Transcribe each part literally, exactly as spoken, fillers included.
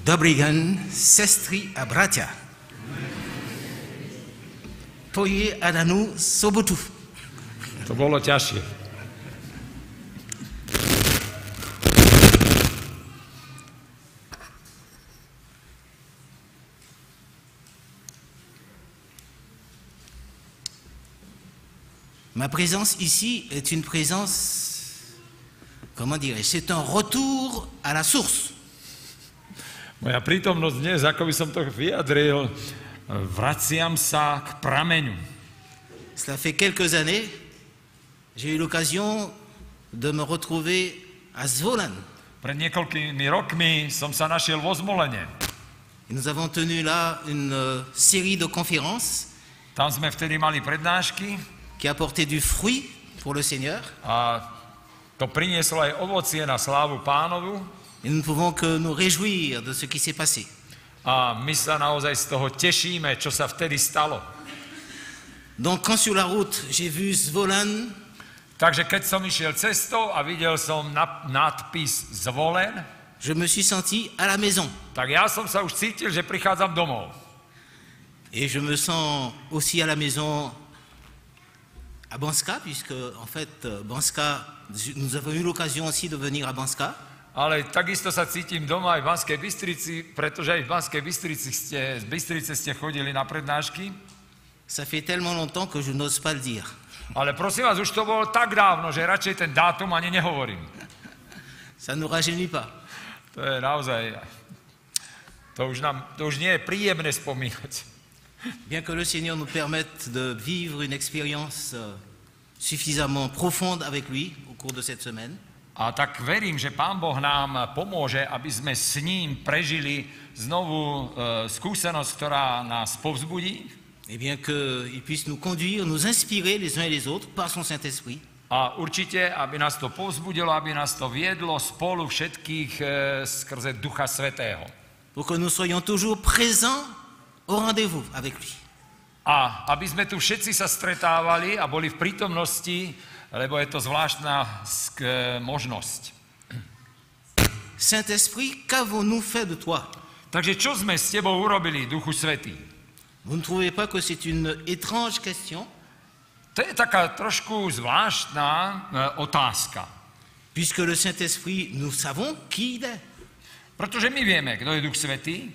Dobrý den, sestry a bratia. To je a danú sobotu. To bolo ťažšie. Ma présence ici est une présence, comment dirais-je, c'est un retour à la source. Moja prítomnosť dnes, ako by som to vyjadril, vraciam sa k prameňu. Cela fait quelques années, j'ai eu l'occasion de me retrouver à Zvolen. Pred niekoľkými rokmi som sa našiel vo Zvolene. Et nous avons tenu là une euh, série de conférences Tam sme vtedy mali prednášky qui apportaient du fruit pour le Seigneur. a to prinieslo aj ovocie na slávu Pánovu. Et nous ne pouvons que nous réjouir de ce qui s'est passé. A my sa naozaj z toho tešíme, čo sa vtedy stalo. Donc quand sur la route j'ai vu Zvolen, Takže keď som išiel cestou a videl som na, nadpis Zvolen, je me suis senti à la maison. tak ja som sa už cítil, že prichádzam domov. Et je me sens aussi à la maison à Banska, puisque en fait Banska, nous avons eu l'occasion aussi de venir à Banska. Ale takisto sa cítim doma aj v Banskej Bystrici, pretože aj v Banskej Bystrici ste, z Bystrice ste chodili na prednášky. Ça fait tellement longtemps que je n'ose pas le dire. Ale prosím vás, už to bolo tak dávno, že radšej ten dátum ani nehovorím. Ça ne nous rajeunit pas. To je naozaj... To už, nám, to už nie je príjemné spomínať. Bien que le Seigneur nous permette de vivre une expérience suffisamment profonde avec lui au cours de cette semaine. A tak verím, že Pán Boh nám pomôže, aby sme s ním prežili znovu e, skúsenosť, ktorá nás povzbudí. Et bien qu'il puisse nous conduire, nous inspirer les uns et les autres par son Saint-Esprit. A určite, aby nás to povzbudilo, aby nás to viedlo spolu všetkých e, skrze Ducha Svätého. Pour que nous soyons toujours présents au rendez-vous avec lui. A aby sme tu všetci sa stretávali a boli v prítomnosti, lebo je to zvláštna sk- možnosť. Saint-Esprit, qu'avons-nous fait de toi? Takže čo sme s tebou urobili, Duchu Svätý? Vous ne trouvez pas que c'est une étrange question? To je taká trošku zvláštna e, otázka. Puisque le Saint-Esprit, nous savons qui il est. Pretože my vieme, kto je Duch Svätý.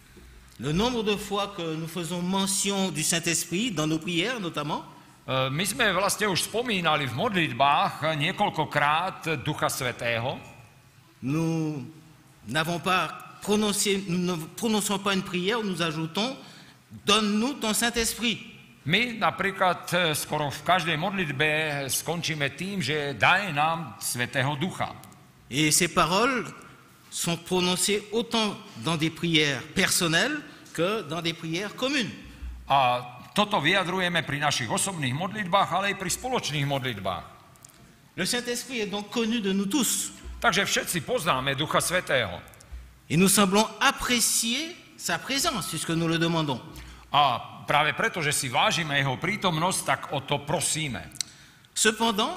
Le nombre de fois que nous faisons mention du Saint-Esprit, dans nos prières notamment, E, my sme vlastne už spomínali v modlitbách niekoľkokrát Ducha Svätého. nous n'avons pas prononcé, nous ne prononçons pas une prière où nous ajoutons « Donne-nous ton Saint-Esprit ». My napríklad e, skoro v každej modlitbe skončíme tým, že daj nám Svätého Ducha. Et ces paroles sont prononcées autant dans des prières personnelles que dans des prières communes. A toto vyjadrujeme pri našich osobných modlitbách, ale aj pri spoločných modlitbách. Le Saint-Esprit est donc connu de nous tous. Takže všetci poznáme Ducha Svätého. Et nous semblons apprécier sa présence, puisque nous le demandons. A práve preto, že si vážime jeho prítomnosť, tak o to prosíme. Cependant,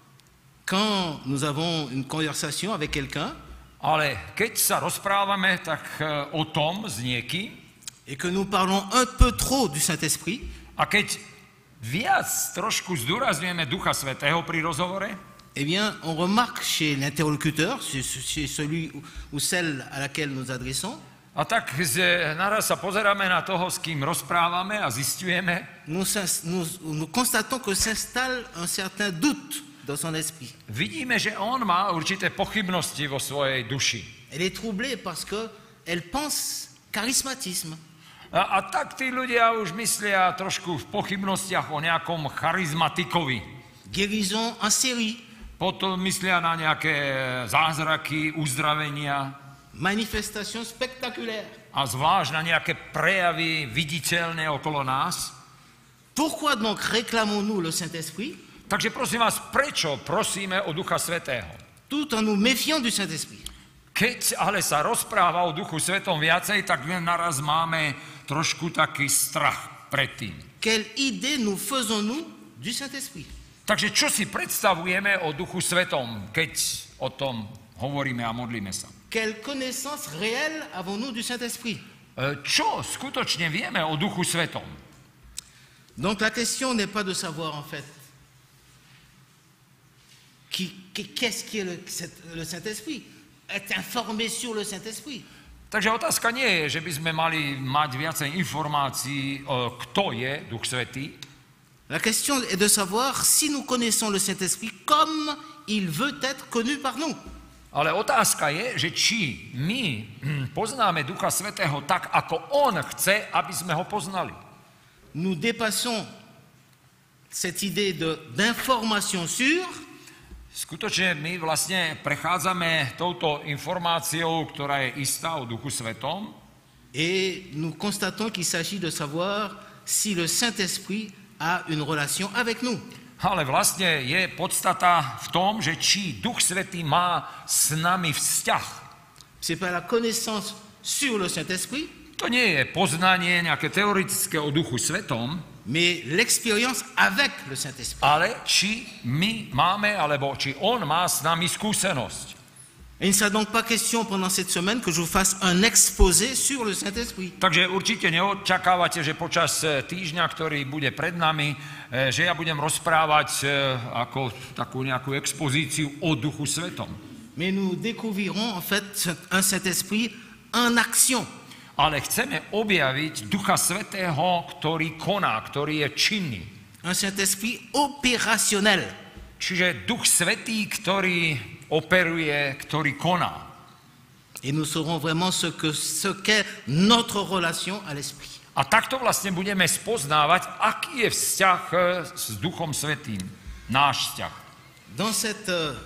quand nous avons une conversation avec quelqu'un, Ale keď sa rozprávame tak e, o tom s niekým, et que nous parlons un peu trop du Saint-Esprit, a keď viac trošku zdôrazňujeme Ducha Svätého pri rozhovore, eh bien, on remarque chez l'interlocuteur, chez, chez celui ou celle à laquelle nous adressons, a tak z- naraz sa pozeráme na toho, s kým rozprávame a zisťujeme, nous, s'ins- nous, nous constatons que s'installe un certain doute dans son esprit. vidíme, že on má určité pochybnosti vo svojej duši. Elle est troublée parce qu'elle pense charismatisme. A, a tak tí ľudia už myslia trošku v pochybnostiach o nejakom charizmatikovi. Guérison en série, Potom myslia na nejaké zázraky, uzdravenia manifestation spectaculaire. a zvlášť na nejaké prejavy viditeľné okolo nás. Pourquoi donc réclamons-nous le Saint-Esprit Takže prosím vás, prečo prosíme o Ducha Svätého? tout en nous méfiant du Saint-Esprit? Keď ale sa rozpráva o Duchu Svätom viacej, tak naraz máme trošku taký strach pred tým. Quelle idée nous faisons-nous du Saint-Esprit? Takže čo si predstavujeme o Duchu Svätom, keď o tom hovoríme a modlíme sa? quelle connaissance réelle avons-nous du Saint-Esprit? Čo skutočne vieme o Duchu Svetom? Donc la question n'est pas de savoir en fait qui, qui, qu'est-ce qui est le, le Saint-Esprit, être informé sur le Saint-Esprit. Takže otázka nie je, že by sme mali mať viacej informácií, kto je Duch Svätý. La question est de savoir si nous connaissons le Saint-Esprit comme il veut être connu par nous. Ale otázka je, že či my poznáme Ducha Svätého tak, ako On chce, aby sme ho poznali. Nous dépassons cette idée de, d'information sûre. Skutočne my vlastne prechádzame touto informáciou, ktorá je istá o Duchu Svetom. Et nous constatons qu'il s'agit de savoir si le Saint-Esprit a une relation avec nous. Ale vlastne je podstata v tom, že či Duch Svätý má s nami vzťah. C'est pas la connaissance sur le Saint-Esprit. To nie je poznanie nejaké teoretické o Duchu Svetom, mais l'expérience avec le Saint-Esprit. Ale či my máme, alebo či on má s nami skúsenosť. Et il ne sera donc pas question pendant cette semaine que je vous fasse un exposé sur le Saint-Esprit. Takže určite neočakávate, že počas týždňa, ktorý bude pred nami, že ja budem rozprávať ako takú nejakú expozíciu o Duchu Svetom. Mais nous découvrirons en fait un Saint-Esprit en action. Ale chceme objaviť Ducha Svätého, ktorý koná, ktorý je činný. Un Saint-Esprit opérationnel. Čiže Duch Svätý, ktorý operuje, ktorý koná. Et nous saurons vraiment ce que ce qu'est notre relation à l'Esprit. A takto vlastne budeme spoznávať, aký je vzťah s Duchom Svätým, náš vzťah. Dans cette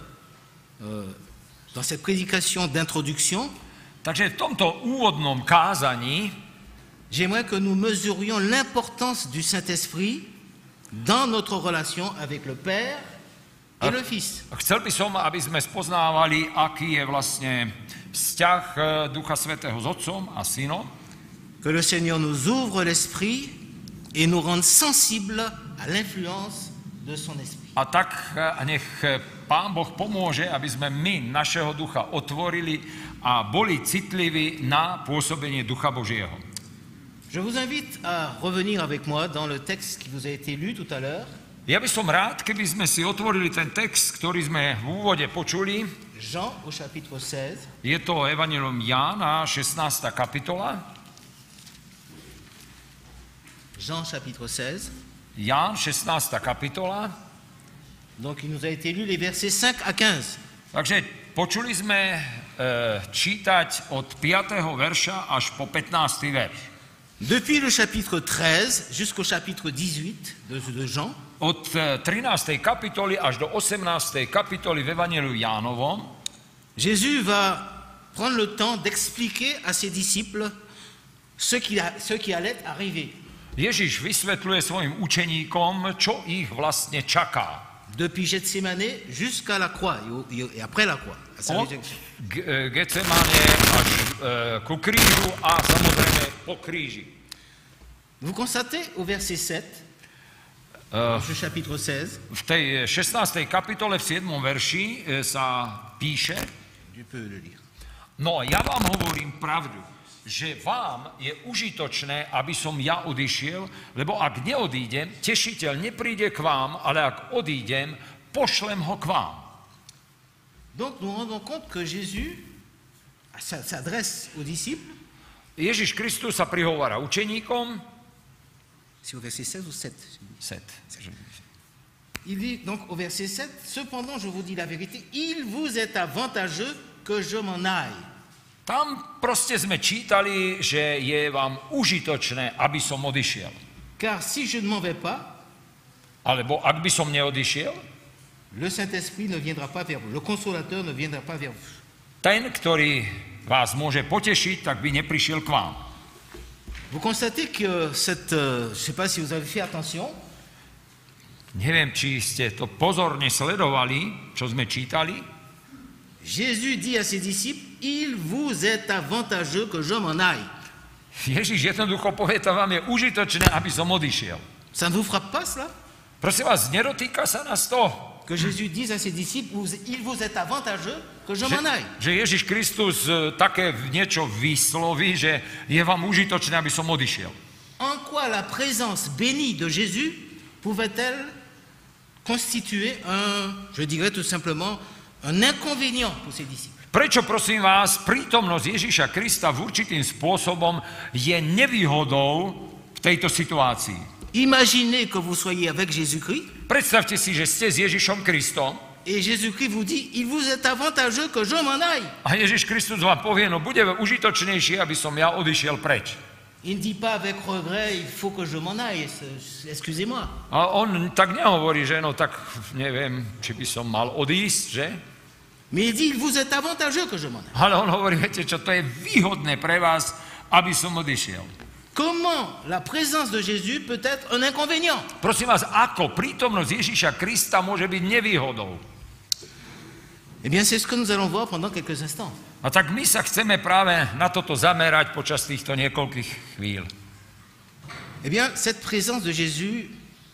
euh, dans cette prédication d'introduction, takže v tomto úvodnom kázaní j'aimerais que nous mesurions l'importance du Saint-Esprit dans notre relation avec le Père et le Fils. Chcel by som, aby sme spoznávali, aký je vlastne vzťah Ducha Svätého s Otcom a Synom. Que le Seigneur nous ouvre l'esprit et nous rende sensibles à l'influence de son esprit. A tak nech Pán Boh pomôže, aby sme my našeho ducha otvorili a boli citliví na pôsobenie Ducha Božieho. Je vous invite à revenir avec moi dans le texte qui vous a été lu tout à l'heure. Ja by som rád, keby sme si otvorili ten text, ktorý sme v úvode počuli. Jean au chapitre seize. Je to Evangelium Jána, šestnásta kapitola. Jean chapitre seize. Ján, šestnásta kapitola. Donc il nous a été lu les versets cinq à quinze. Takže počuli sme e, čítať od piateho verša až po pätnásty verš. Depuis le chapitre treize jusqu'au chapitre dix-huit de, de Jean. Od trinástej kapitoly až do osemnástej kapitoly v Evangeliu Jánovom Jésus va prendre le temps d'expliquer à ses disciples ce qui, a, ce qui allait arriver. Ježiš vysvetľuje svojim učeníkom, čo ich vlastne čaká. Depuis Gethsémané jusqu'à la croix et après la croix. Od Getsemáne až ku krížu a samozrejme po kríži. Vous constatez au verset sept, uh, ce chapitre seize, v tej šestnástej kapitole v siedmom verši sa píše: No, ja vám hovorím pravdu, že vám je užitočné, aby som ja odišiel, lebo ak neodídem, tešiteľ nepríde k vám, ale ak odídem, pošlem ho k vám. Donc nous rendons compte que Jésus s'adresse aux disciples. Ježiš Kristus sa prihovára učeníkom. C'est au verset seize ou sept? sept. Il dit donc au verset sept, cependant je vous dis la vérité, il vous est avantageux que je m'en aille. Tam proste sme čítali, že je vám užitočné, aby som odišiel. Car si je ne m'en vais pas, alebo ak by som neodišiel, le Saint-Esprit ne viendra pas vers vous, le consolateur ne viendra pas vers vous. Ten, ktorý vás môže potešiť, tak by neprišiel k vám. Vous constatez que cette, euh, je ne sais pas si vous avez fait attention. Neviem, či ste to pozorne sledovali, čo sme čítali. Jésus dit à ses disciples, il vous est avantageux que je m'en aille. Ježiš jednoducho povie, to vám je užitočné, aby som odišiel. Ça ne vous frappe pas, cela? Prosím vás, nedotýka sa nás to? que Jésus dise à ses disciples, il vous est avantageux que je m'en aille. Že Ježiš Kristus také niečo vysloví, že je vám užitočné, aby som odišiel. En quoi la présence bénie de Jésus pouvait-elle constituer un, je dirais tout simplement, un inconvénient pour ses disciples? Prečo, prosím vás, prítomnosť Ježiša Krista v určitým spôsobom je nevýhodou v tejto situácii? Imaginez que vous soyez avec Jésus-Christ. Predstavte si, že ste s Ježišom Kristom. Et Jésus-Christ vous dit, il vous est avantageux que je m'en aille. A Ježiš Kristus vám povie, no bude užitočnejšie, aby som ja odišiel preč. Il ne dit pas avec regret, il faut que je m'en aille, excusez-moi. A on tak nehovorí, že no tak neviem, či by som mal odísť, že? Mais il dit, il vous est avantageux que je m'en aille. Ale on hovorí, viete čo, to je výhodné pre vás, aby som odišiel. Comment la présence de Jésus peut être un inconvénient? Prosím vás, ako prítomnosť Ježiša Krista môže byť nevýhodou? Eh bien, c'est ce que nous allons voir pendant quelques instants. A tak my sa chceme práve na toto zamerať počas týchto niekoľkých chvíľ. Eh bien, cette présence de Jésus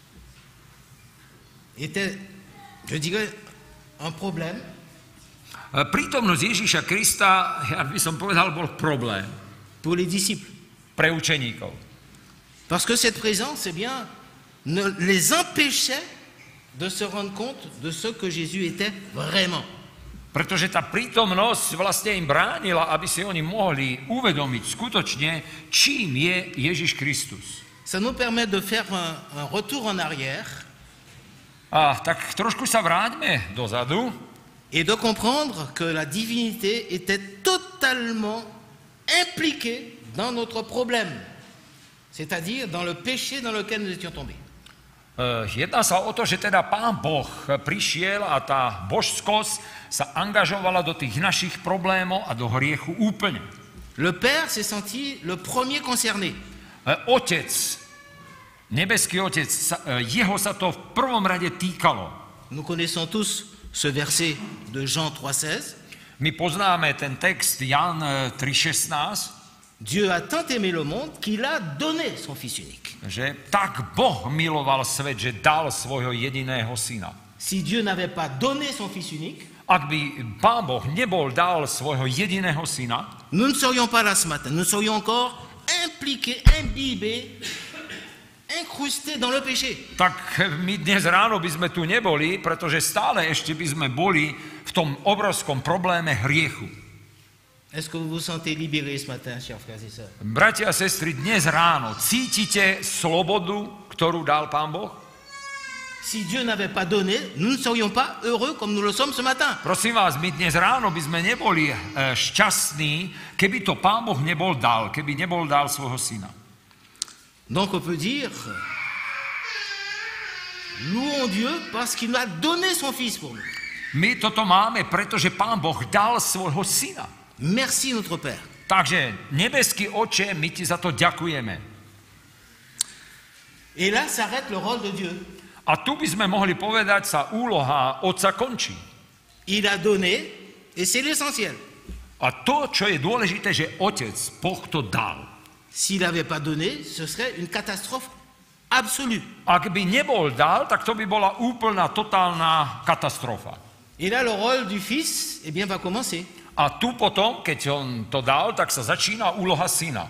était, je dirais, un problème. Prítomnosť Ježiša Krista, ja by som povedal, bol problém. Pour les disciples. Pre učeníkov. Parce que cette présence, eh bien, ne les empêchait de se rendre compte de ce que Jésus était vraiment. Pretože tá prítomnosť vlastne im bránila, aby si oni mohli uvedomiť skutočne, čím je Ježiš Kristus. Ça nous permet de faire un, un retour en arrière. A tak trošku sa vráťme dozadu. Et de comprendre que la divinité était totalement impliquée dans notre problème, c'est-à-dire dans le péché dans lequel nous étions tombés. Uh, jedná sa o to, že teda Pán Boh prišiel a tá božskosť sa angažovala do tých našich problémov a do hriechu úplne. Le Père s'est senti le premier concerné. Uh, otec, nebeský Otec, sa, uh, jeho sa to v prvom rade týkalo. Nous connaissons tous ce verset de Jean trois seize. My poznáme ten text Jan tri šestnásť. Dieu a tant aimé le monde qu'il a donné son fils unique. Že tak Boh miloval svet, že dal svojho jediného syna. Si Dieu n'avait pas donné son fils unique, ak by Pán Boh nebol dal svojho jediného syna, nous ne serions pas là ce matin. Nous serions encore impliqués, imbibés, incrustés dans le péché. Tak my dnes ráno by sme tu neboli, pretože stále ešte by sme boli v tom obrovskom probléme hriechu. Est-ce que vous vous sentez libérés ce matin, chers frères et sœurs? Bratia a sestry, dnes ráno cítite slobodu, ktorú dal Pán Boh? Si Dieu n'avait pas donné, nous ne serions pas heureux comme nous le sommes ce matin. Prosím vás, my dnes ráno by sme neboli šťastní, keby to Pán Boh nebol dal, keby nebol dal svojho syna. Donc on peut dire, louons Dieu parce qu'il a donné son fils pour nous. My toto máme, pretože Pán Boh dal svojho syna. Merci notre Père. Takže, nebeský Oče, my ti za to ďakujeme. Et là s'arrête le rôle de Dieu. A tu by sme mohli povedať, sa úloha Otca končí. Il a donné, et c'est l'essentiel. A to, čo je dôležité, že Otec, Boh to dal. S'il n'avait pas donné, ce serait une catastrophe absolue. Ak by nebol dal, tak to by bola úplná, totálna katastrofa. Et là, le rôle du fils, eh bien, va commencer. A tu potom, keď on to dal, tak sa začína úloha syna.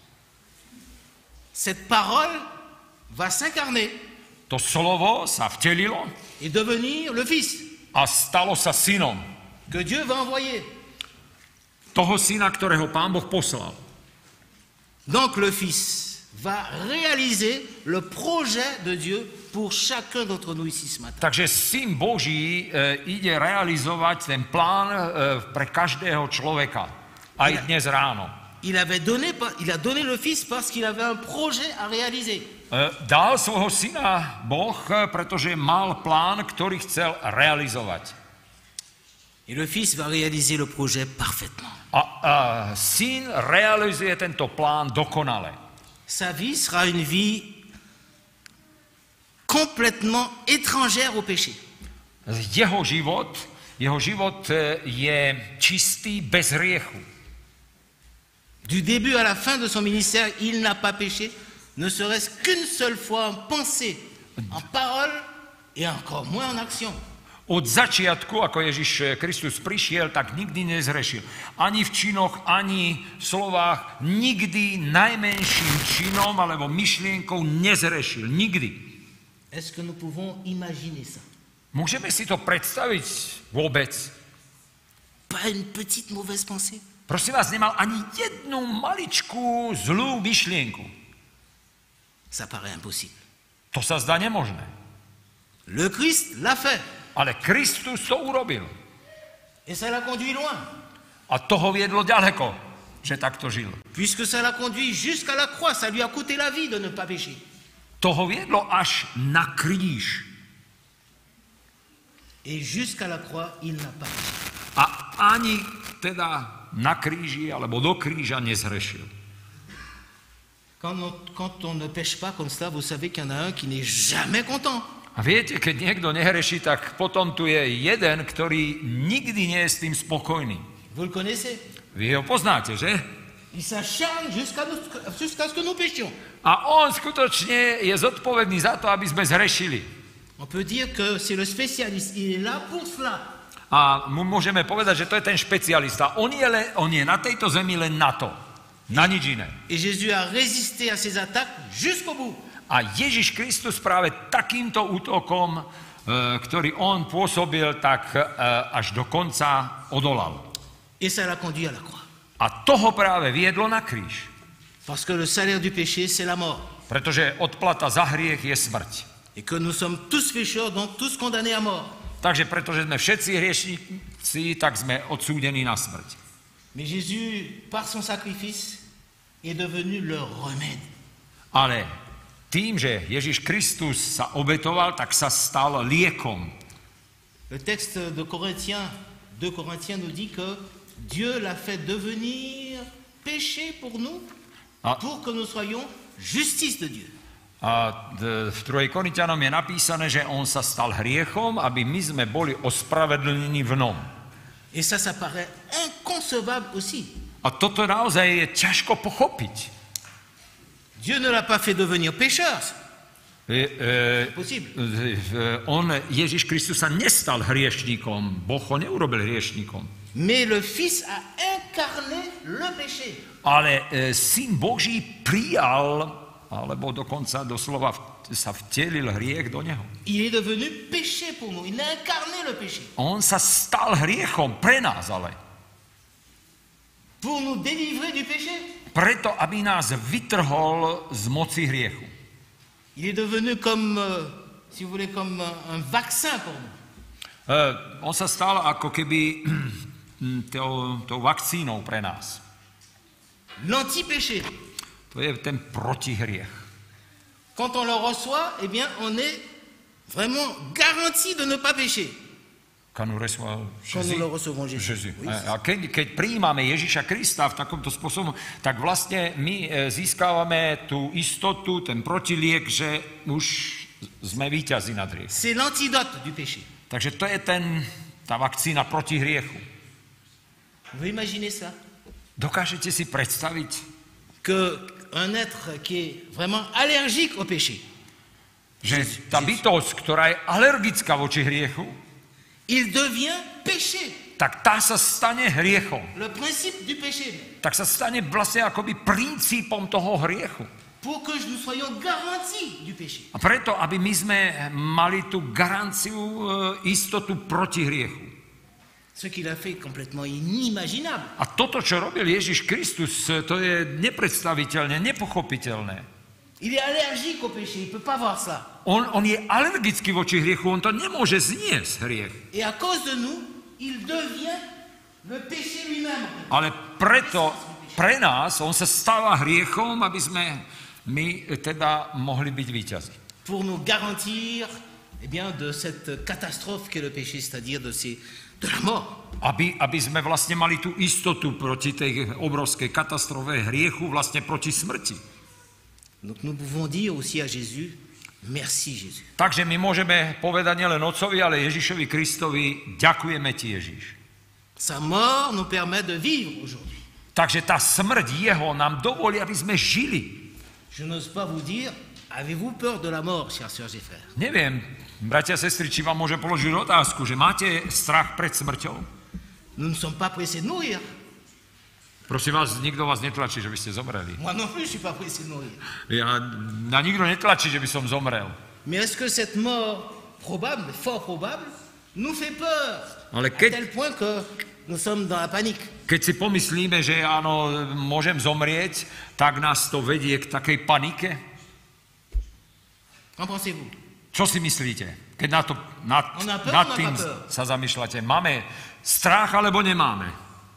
Cette parole va s'incarner. To slovo sa vtelilo et devenir le fils a stalo sa synom. Que Dieu va envoyer. Toho syna, ktorého Pán Boh poslal. Donc le fils va réaliser le projet de Dieu pour chacun d'entre nous ici ce matin. Takže syn Boží e, ide realizovať ten plán e, pre každého človeka. Aj il a, dnes ráno. Il avait donné, il a donné le fils parce qu'il avait un projet à réaliser. E, dal svojho syna Boh, pretože mal plán, ktorý chcel realizovať. Et le fils va réaliser le projet parfaitement. A, a syn realizuje tento plán dokonale. Sa vie sera une vie complètement étrangère au péché. Jeho život, jeho život je čistý, bez hriechu. Du début à la fin de son ministère, il n'a pas péché, ne serait-ce qu'une seule fois en pensée, en parole et encore moins en action. Od začiatku, ako Ježiš Kristus prišiel, tak nikdy nezhrešil. Ani v činoch, ani v slovách, nikdy najmenším činom alebo myšlienkou nezhrešil. Nikdy. Est-ce que nous pouvons imaginer ça? Môžeme si to predstaviť vôbec? Pas une petite mauvaise pensée? Prosím vás, nemal ani jednu maličkú zlú myšlienku. Ça paraît impossible. To sa zdá nemožné. Le Christ l'a fait. Ale Kristus to urobil. Et ça l'a conduit loin. A to ho viedlo ďaleko, že takto žil. Puisque ça l'a conduit jusqu'à la croix, ça lui a coûté la vie de ne pas pécher. To ho viedlo až na kríž. Et jusqu'à la croix, il n'a pas péché. A ani teda na kríži alebo do kríža nezhrešil. Quand on, quand on ne pêche pas comme ça, vous savez qu'il y en a un qui n'est jamais content. A viete, keď niekto nehreší, tak potom tu je jeden, ktorý nikdy nie je s tým spokojný. Vous le connaissez? Vy ho poznáte, že? Il s'acharne jusqu'à nous- jusqu'à ce que nous péchions. A on skutočne je zodpovedný za to, aby sme zhrešili. On peut dire que c'est le spécialiste, il est là pour cela. A mu môžeme povedať, že to je ten špecialista. On je, le, on je na tejto zemi len na to. Na nič iné. Et Jésus a résisté à ces attaques jusqu'au bout. A Ježiš Kristus práve takýmto útokom, e, ktorý on pôsobil, tak e, až do konca odolal. Et ça l'a conduit à la croix. A toho práve viedlo na kríž. Parce que le salaire du péché, c'est la mort. Pretože odplata za hriech je smrť. Et que nous sommes tous pécheurs, donc tous condamnés à mort. Takže pretože sme všetci hriešnici, tak sme odsúdení na smrť. Mais Jésus, par son sacrifice, est devenu leur remède. Ale tým, že Ježiš Kristus sa obetoval, tak sa stal liekom. Le texte de Corinthiens, deux Corinthiens nous dit que Dieu l'a fait devenir péché pour nous, Ah. pour que nous soyons justice de Dieu. A v druhej Korinťanom je napísané, že on sa stal hriechom, aby my sme boli ospravedlnení v ňom. Et ça, ça paraît inconcevable aussi. A toto naozaj je ťažko pochopiť. Dieu ne l'a pas fait devenir pécheur. E, e, Possible. e, on, Ježiš Kristus sa nestal hriešníkom, Boh ho neurobil hriešníkom. Mais le Fils a incarné le péché. Ale e, Syn Boží prijal, alebo dokonca doslova v, sa vtelil hriech do neho. Il est devenu péché pour nous. Il a incarné le péché. On sa stal hriechom pre nás, ale Pour nous délivrer du péché. preto, aby nás vytrhol z moci hriechu. Il est devenu comme, euh, si vous voulez, comme un, un vaccin pour nous. E, on sa stal ako keby tou, tou vakcínou pre nás. L'anti-péché. To je ten protihriech. Quand on le reçoit, eh bien, on est vraiment garanti de ne pas pécher. Quand nous recevons Quand nous le recevons Jésus. Jésus. Oui, c'est A keď, keď prijímame Ježiša Krista v takomto spôsobu, tak vlastne my e, získávame tú istotu, ten protiliek, že už sme víťazi nad hriechom. c'est l'antidote du péché. Takže to je ten, tá vakcína proti hriechu. Vous imaginez ça? Dokážete si predstaviť, Qu'un être qui est vraiment allergique au péché, že tá bytosť, ktorá je alergická voči hriechu, il devient péché. tak tá sa stane hriechom. Le principe du péché. Tak sa stane vlastne akoby princípom toho hriechu. Pour que nous soyons garantis du péché. A preto, aby my sme mali tú garanciu, e, istotu proti hriechu. Ce qu'il a fait est complètement inimaginable. A toto, čo robil Ježiš Kristus, to je nepredstaviteľné, nepochopiteľné. Il est allergique au péché, il ne peut pas voir ça. On, on je alergický voči hriechu, on to nemôže zniesť, hriech. Et à cause de nous, il devient le péché lui-même. Ale preto, pre nás, on sa stáva hriechom, aby sme my teda mohli byť víťazi. Pour nous garantir eh bien, de cette catastrophe qu'est le péché, c'est-à-dire de, ces, de la mort. Aby, aby sme vlastne mali tú istotu proti tej obrovskej katastrofe hriechu, vlastne proti smrti. Donc nous pouvons dire aussi à Jésus, merci Jésus. Takže my môžeme povedať nielen Otcovi, ale Ježišovi Kristovi, ďakujeme ti, Ježiš. Sa mort nous permet de vivre aujourd'hui. Takže tá smrť jeho nám dovolí, aby sme žili. Je n'ose pas vous dire Avez-vous peur de la mort, chers sœurs et frères? Neviem, bratia a sestry, či vám môžem položiť otázku, že máte strach pred smrťou? Nous ne sommes pas pressés de mourir. Prosím vás, nikto vás netlačí, že by ste zomreli. Moi non plus, je ne suis pas pressé de mourir. Ja, na nikto netlačí, že by som zomrel. Mais est-ce que cette mort probable, fort probable, nous fait peur? Ale À keď, tel point que nous sommes dans la panique. keď si pomyslíme, že áno, môžem zomrieť, tak nás to vedie k takej panike. Qu'en pensez-vous? Čo si myslíte? Keď na to, nad, On a peur, nad on a tým pas peur. sa zamýšľate, máme strach alebo nemáme?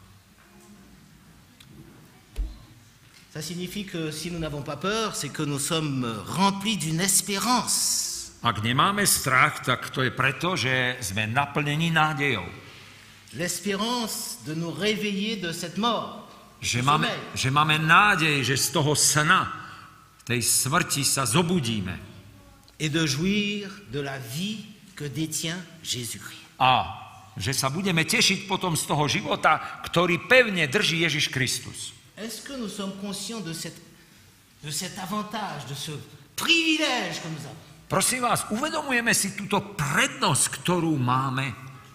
Ça signifie que si nous n'avons pas peur, c'est que nous sommes remplis d'une espérance. Ak nemáme strach, tak to je preto, že sme naplnení nádejou. L'espérance de nous réveiller de cette mort. Že máme, že máme nádej, že z toho sna, tej smrti sa zobudíme. Et de jouir de la vie que détient Jésus-Christ. A že sa budeme tešiť potom z toho života, ktorý pevne drží Ježiš Kristus. Est-ce que nous sommes conscients de, cette, de cet avantage, de ce privilège que nous avons? Prosím vás, uvedomujeme si túto prednosť, ktorú máme.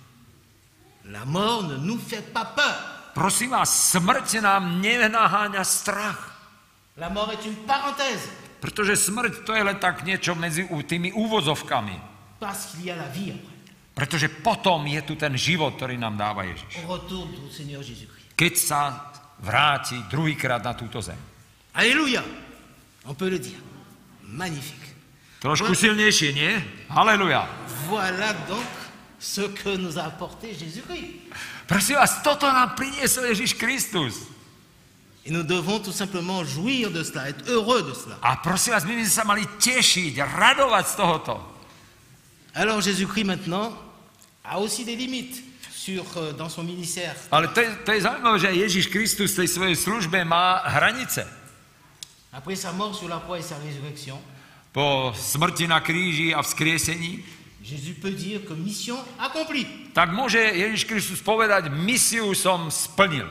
La mort ne nous fait pas peur. Prosím vás, smrť nám nenaháňa strach. La mort est une parenthèse. Pretože smrť to je len tak niečo medzi tými úvozovkami. Parce qu'il y a la vie après. Pretože potom je tu ten život, ktorý nám dáva Ježiš. Au retour du Seigneur Jésus-Christ. Keď sa vráti druhýkrát na túto zem. Alléluia. On peut le dire. Magnifique. Trošku silnejšie, nie? Halleluja. Voilà donc ce que nous a apporté Jésus-Christ. Prosím vás, toto nám priniesol Ježiš Kristus. Et nous devons tout simplement jouir de cela, être heureux de cela. A prosím vás, my by sme sa mali tešiť, radovať z tohoto. Alors Jésus-Christ maintenant a aussi des limites sur, euh, dans son ministère. Ale to je, to je zaujímavé, že Ježiš Kristus v tej svojej službe má hranice. Après sa mort sur la croix et sa résurrection, Po smrti na kríži a vzkriesení, Jésus peut dire que mission accomplie. tak môže Ježiš Kristus povedať, misiu som splnil.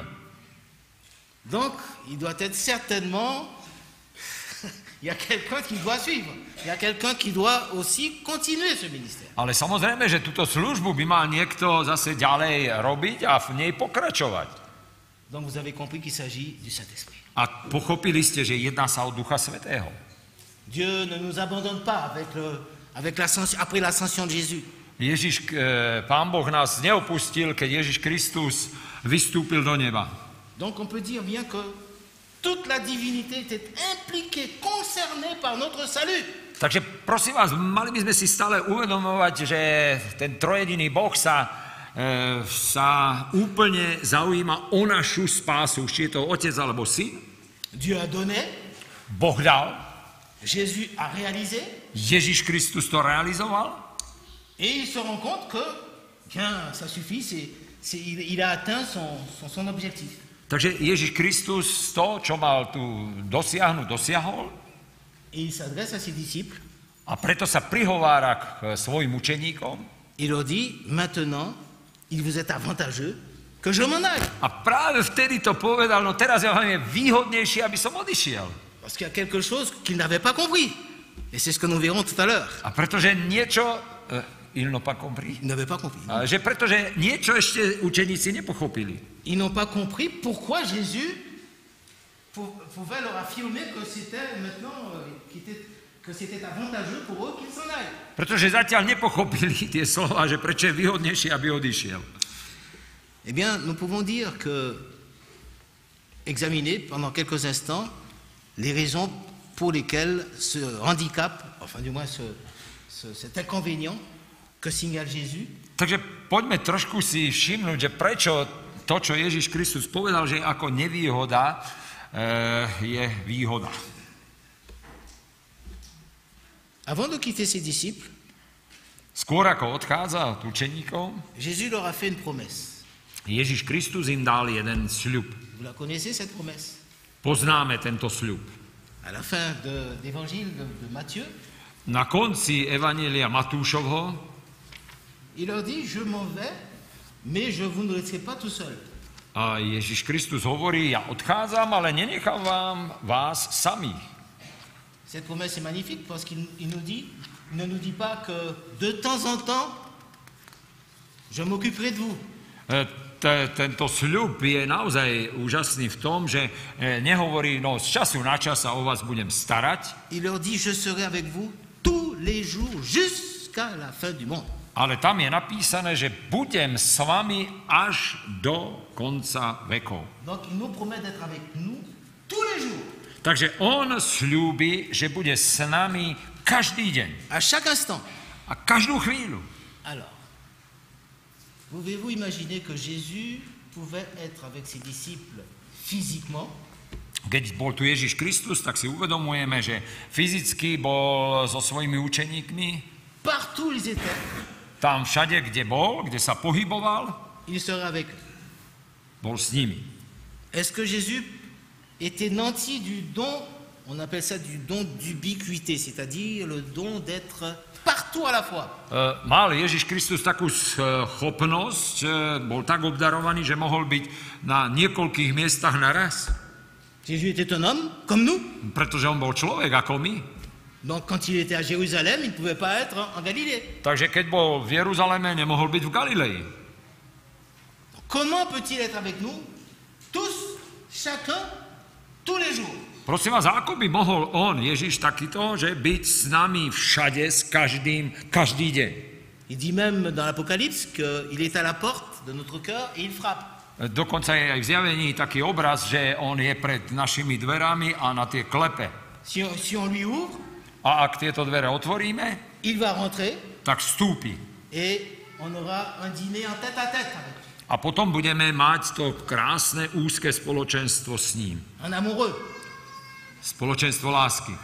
Donc, il doit être certainement, il y a quelqu'un qui doit suivre. Il y a quelqu'un qui doit aussi continuer ce ministère. Ale samozrejme, že túto službu by mal niekto zase ďalej robiť a v nej pokračovať. Donc, vous avez compris qu'il s'agit du Saint-Esprit. A pochopili ste, že jedná sa o Ducha Svätého. Dieu ne nous abandonne pas avec le, avec l'ascension, après l'ascension de Jésus. Ježiš, e, Pán Boh nás neopustil, keď Ježiš Kristus vystúpil do neba. Donc, on peut dire bien que toute la divinité était impliquée, concernée par notre salut. Takže prosím vás, mali by sme si stále uvedomovať, že ten trojediný Boh sa, e, sa úplne zaujíma o našu spásu, či je to otec alebo syn. Dieu a donné, Boh dal, Jésus a réalisé, Ježiš Kristus to realizoval et il se rend compte que, bien, ça suffit, c'est, c'est, il, il a atteint son, son, son objectif. Takže Ježiš Kristus to, čo mal tu dosiahnuť, dosiahol. Et il s'adresse à ses disciples. A preto sa prihovára k svojim učeníkom. Il leur dit, maintenant, il vous est avantageux que je m'en aille. A práve vtedy to povedal, no teraz je hlavne výhodnejšie, aby som odišiel. Parce qu'il y a quelque chose qu'ils n'avaient pas compris. Et c'est ce que nous verrons tout à l'heure. A pretože niečo, uh, ils n'ont pas compris. Ils n'avaient pas compris. A že pretože niečo ešte učeníci nepochopili. Ils n'ont pas compris pourquoi Jésus pouvait leur affirmer que c'était maintenant, que c'était avantageux pour eux qu'ils s'en aillent. Pretože zatiaľ nepochopili tie slova, že prečo je výhodnejšie, aby odišiel. Eh bien, nous pouvons dire que, examiner pendant quelques instants les raisons pour lesquelles ce handicap, enfin du moins ce, ce, cet inconvénient que signale Jésus. Takže poďme trošku si všimnúť, že prečo to, čo Ježiš Kristus povedal, že ako nevýhoda, je výhoda. Avant de quitter ses disciples, skôr ako odchádza od učeníkov, Jésus leur a fait une promesse. Ježiš Kristus im dal jeden sľub. Vous la connaissez cette promesse? Poznáme tento sľub. À la fin de l'évangile de, de Matthieu, na konci evanjelia Matúšovho, il leur dit, je m'en vais, mais je vous ne laisserai pas tout seul. A Ježiš Kristus hovorí, ja odchádzam, ale nenechám vám vás samých. Cette promesse est magnifique parce qu'il il nous dit, il ne nous dit pas que de temps en temps, je m'occuperai de vous. Tento sľub je naozaj úžasný v tom, že nehovorí, no z času na čas sa o vás budem starať. Il leur dit, je serai avec vous tous les jours jusqu'à la fin du monde. Ale tam je napísané, že budem s vami až do konca vekov. Donc il nous promet d'être avec nous tous les jours. Takže on sľúbi, že bude s nami každý deň. À chaque instant. A každú chvíľu. Alors, pouvez-vous imaginer que Jésus pouvait être avec ses disciples physiquement? Keď bol tu Ježiš Kristus, tak si uvedomujeme, že fyzicky bol so svojimi učeníkmi. Partout ils étaient. Tam všade, kde bol, kde sa pohyboval, il serait avec eux. Bol s nimi. Est-ce que Jésus était nanti du don, on appelle ça du don d'ubiquité, c'est-à-dire le don d'être partout à la fois? Uh, mal Ježiš Kristus takú schopnosť, uh, bol tak obdarovaný, že mohol byť na niekoľkých miestach naraz. Jésus était un homme comme nous. Pretože on bol človek ako my. Donc quand il était à Jérusalem, il ne pouvait pas être en Galilée. Takže keď bol v Jeruzaleme, nemohol byť v Galilei. Comment peut-il être avec nous tous, chacun, tous les jours? Prosím vás, ako by mohol on, Ježiš, takýto, že byť s nami všade, s každým, každý deň? Il dit même dans l'Apocalypse qu'il est à la porte de notre cœur et il frappe. Dokonca je aj v zjavení taký obraz, že on je pred našimi dverami a na tie klepe. Si on, si on lui ouvre, a ak tieto dvere otvoríme, il va rentrer, tak vstúpi. Et on aura un dîner en tête à tête avec lui. A potom budeme mať to krásne, úzke spoločenstvo s ním. Un amoureux. Spoločenstvo lásky.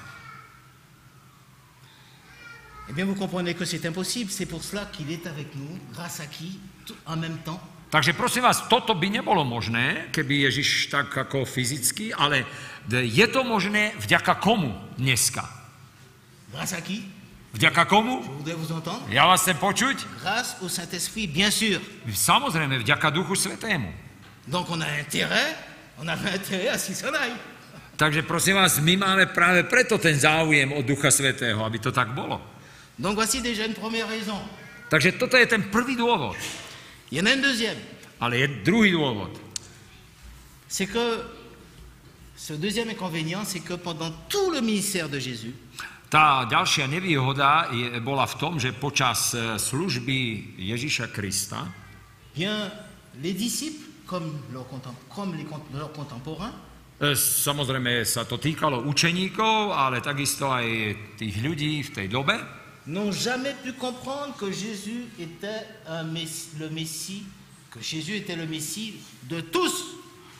Eh bien, vous comprenez que c'est impossible. C'est pour cela qu'il est avec nous, grâce à qui, tout, en même temps. Takže prosím vás, toto by nebolo možné, keby Ježiš tak ako fyzicky, ale je to možné vďaka komu dneska? Grâce à qui? Vďaka komu? Je voudrais vous entendre. Ja vás chcem počuť? Grâce au Saint-Esprit, bien sûr. Samozrejme, vďaka Duchu Svätému. Donc on a intérêt, on avait intérêt à ce qu'il s'en aille. Takže prosím vás, my máme práve preto ten záujem od Ducha Svätého, aby to tak bolo. Donc voici déjà une première raison. Takže toto je ten prvý dôvod. Il y en a une deuxième. Ale je druhý dôvod. C'est que ce deuxième inconvénient, c'est que pendant tout le ministère de Jésus, tá ďalšia nevýhoda je, bola v tom, že počas služby Ježiša Krista bien, les disciples, comme, leur comme les, leurs contemporains, samozrejme sa to týkalo učeníkov, ale takisto aj tých ľudí v tej dobe, n'ont jamais pu comprendre que Jésus était un messie, le Messie, que Jésus était le Messie de tous.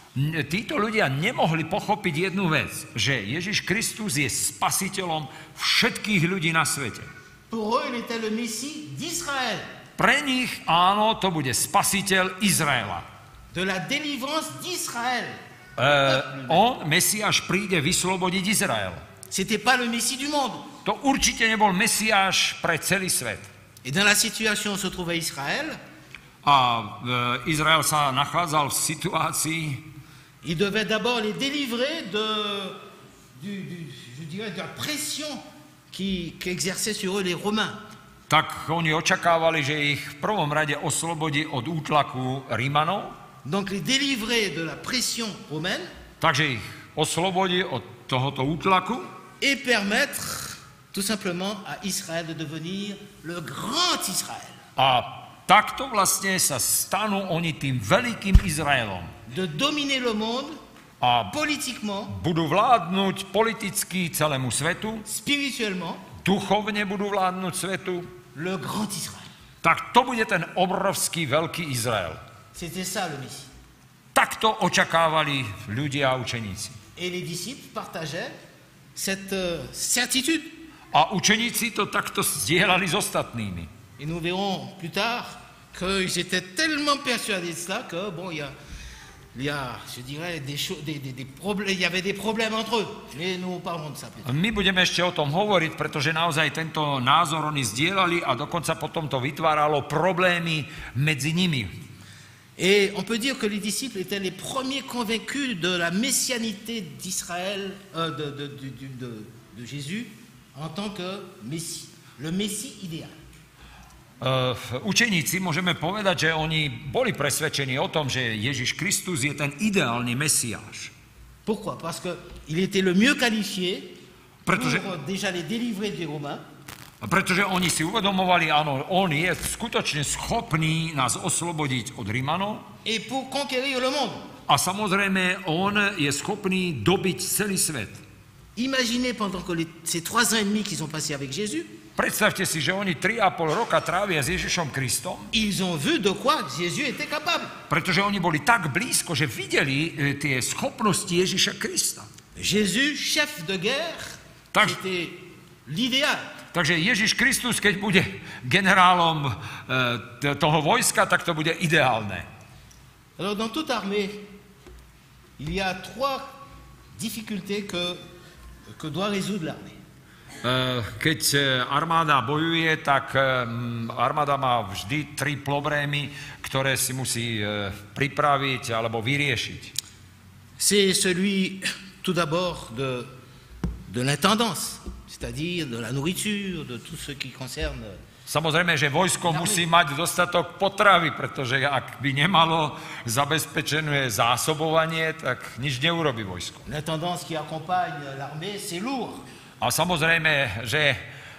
Títo ľudia nemohli pochopiť jednu vec, že Ježiš Kristus je spasiteľom všetkých ľudí na svete. Pour eux, il était le Messie d'Israël. Pre nich, áno, to bude spasiteľ Izraela. De la délivrance d'Israël. Uh, on, Mesiáš, príde vyslobodiť Izrael. C'était pas le Messie du monde. To určite nebol Mesiáš pre celý svet. Et dans la situation où se trouvait Israël, a uh, Izrael sa nachádzal v situácii, il devait d'abord les délivrer de, du, du, je dirais, de la pression qui, qui exerçaient sur eux les Romains. Tak oni očakávali, že ich v prvom rade oslobodí od útlaku Rímanov. Donc les délivrer de la pression romaine. Takže ich oslobodí od tohoto útlaku. Et permettre tout simplement à Israël de devenir le grand Israël. A takto vlastne sa stanú oni tým veľkým Izraelom. De dominer le monde a politiquement, budú vládnuť politicky celému svetu, spirituellement, duchovne budú vládnuť svetu, le grand Israël. Tak to bude ten obrovský veľký Izrael. C'était ça le Messie. Takto očakávali ľudia a učeníci. Et les disciples partageaient cette euh, certitude. A učeníci to takto zdieľali s ostatnými. Et nous verrons plus tard qu'ils étaient tellement persuadés de cela que, bon, il y a, il y a, je dirais, des choses, des, des, des problèmes, il y avait des problèmes entre eux. Mais nous parlerons de ça plus tard. My budeme ešte o tom hovoriť, pretože naozaj tento názor oni zdieľali a dokonca potom to vytváralo problémy medzi nimi. Et on peut dire que les disciples étaient les premiers convaincus de la messianité d'Israël, euh, de, de, de, de, de de Jésus en tant que Messie, le Messie idéal. Uh, učeníci môžeme povedať, že oni boli presvedčení o tom, že Ježiš Kristus je ten ideálny Mesiáš. Pourquoi? Parce qu'il était le mieux qualifié Pretože, pour déjà les délivrer des Romains. pretože oni si uvedomovali, áno, on je skutočne schopný nás oslobodiť od Rimanov. Et pour conquérir le monde. A samozrejme, on je schopný dobiť celý svet. Imaginez pendant que les, ces trois ans et demi qu'ils ont passé avec Jésus, Predstavte si, že oni tri a pol roka trávia s Ježišom Kristom, ils ont vu de quoi Jésus était capable. pretože oni boli tak blízko, že videli e, tie schopnosti Ježiša Krista. Jésus, chef de guerre, Tak- c'était l'idéal. Takže Ježiš Kristus, keď bude generálom e, t- toho vojska, tak to bude ideálne. Alors dans toute armée, il y a trois difficultés que, que doit résoudre l'armée. E, Keď e, armáda bojuje, tak e, m, armáda má vždy tri problémy, ktoré si musí e, pripraviť alebo vyriešiť. C'est celui, tout d'abord, de, de l'intendance, c'est-à-dire de la nourriture, de tout ce qui concerne. Samozrejme, že vojsko musí mať dostatok potravy, pretože ak by nemalo zabezpečené zásobovanie, tak nič neurobi vojsko. L'intendance qui accompagne l'armée, c'est lourd. A samozrejme, že e,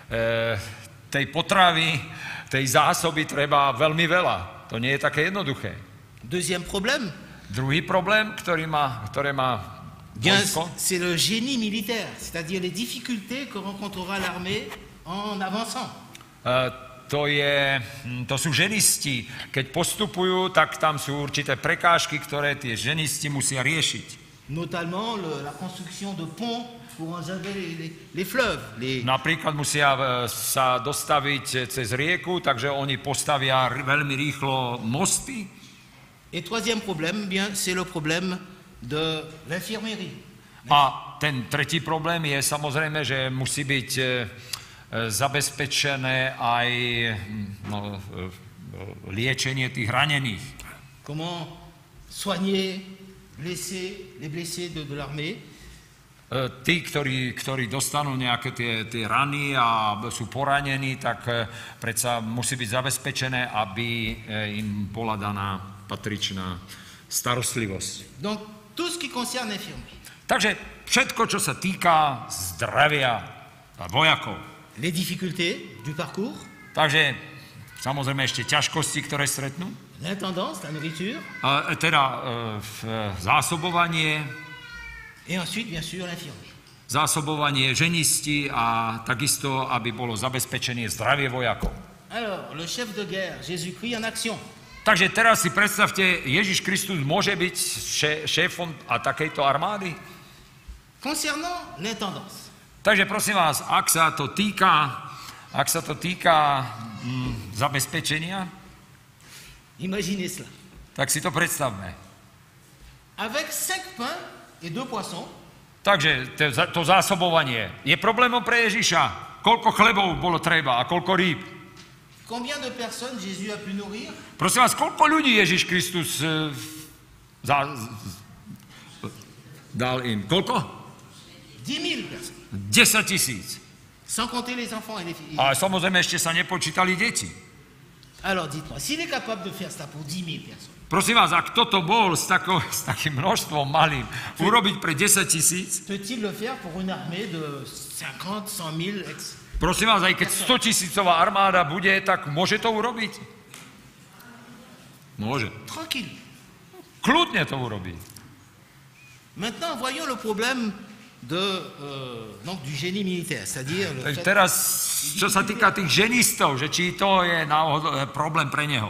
tej potravy, tej zásoby treba veľmi veľa. To nie je také jednoduché. Deuxième problème, Druhý problém, ktorý má, ktoré má bien, vojsko, c'est le génie militaire, c'est-à-dire les difficultés que rencontrera l'armée en avançant. e, to, je, hm, to sú ženisti. Keď postupujú, tak tam sú určité prekážky, ktoré tie ženisti musia riešiť. Notamment le- la construction de ponts pour enjamber les, les- les fleuves. Les... Napríklad musia e, sa dostaviť cez rieku, takže oni postavia r- veľmi rýchlo mosty. Et troisième problème, bien, c'est le problème de l'infirmerie. A ten tretí problém je samozrejme, že musí byť e, e, zabezpečené aj hm, no, e, liečenie tých ranených. Comment soigner blessés, les blessés de, de l'armée. E, Tí, ktorí, ktorí dostanú nejaké tie, tie rany a sú poranení, tak e, predsa musí byť zabezpečené, aby e, im bola daná patričná starostlivosť. Donc, tout ce qui concerne l'infirmerie. Takže všetko, čo sa týka zdravia vojakov. Les difficultés du parcours, Takže samozrejme ešte ťažkosti, ktoré stretnú. l'intendance, la nourriture, A, teda e, f- zásobovanie, et ensuite, bien sûr, l'infirmerie. zásobovanie ženisti a takisto, aby bolo zabezpečenie zdravie vojakov. Alors, le chef de guerre, Jésus-Christ en action. Takže teraz si predstavte, Ježiš Kristus môže byť šé- šéfom a takejto armády? Concernant l'intendance, Takže prosím vás, ak sa to týka, ak sa to týka mm, zabezpečenia, imaginez cela. tak si to predstavme. Avec cinq pains et deux poissons, Takže to, za- to zásobovanie je problémom pre Ježiša. Koľko chlebov bolo treba a koľko rýb? combien de personnes Jésus a pu nourrir? Prosím vás, koľko ľudí Ježiš Kristus e, za, z, dal im? Koľko? dix mille personnes, desať tisíc. sans compter les enfants et les filles. A samozrejme ešte sa nepočítali deti. Alors, dites-moi, s'il est capable de faire ça pour dix mille personnes, Prosím vás, ak toto bol s, takou, s takým množstvom malým urobiť pre desať tisíc, peut-il le faire pour une armée de cinquante, cent mille ex- prosím vás, aj keď sto tisícová armáda bude, tak môže to urobiť? Môže. Tranquille. Kľudne to urobí. Maintenant, voyons le problème de, euh, donc, du génie militaire, c'est-à-dire le Takže fait- teraz, čo sa týka tých ženistov, že či to je náhodou e, problém pre neho.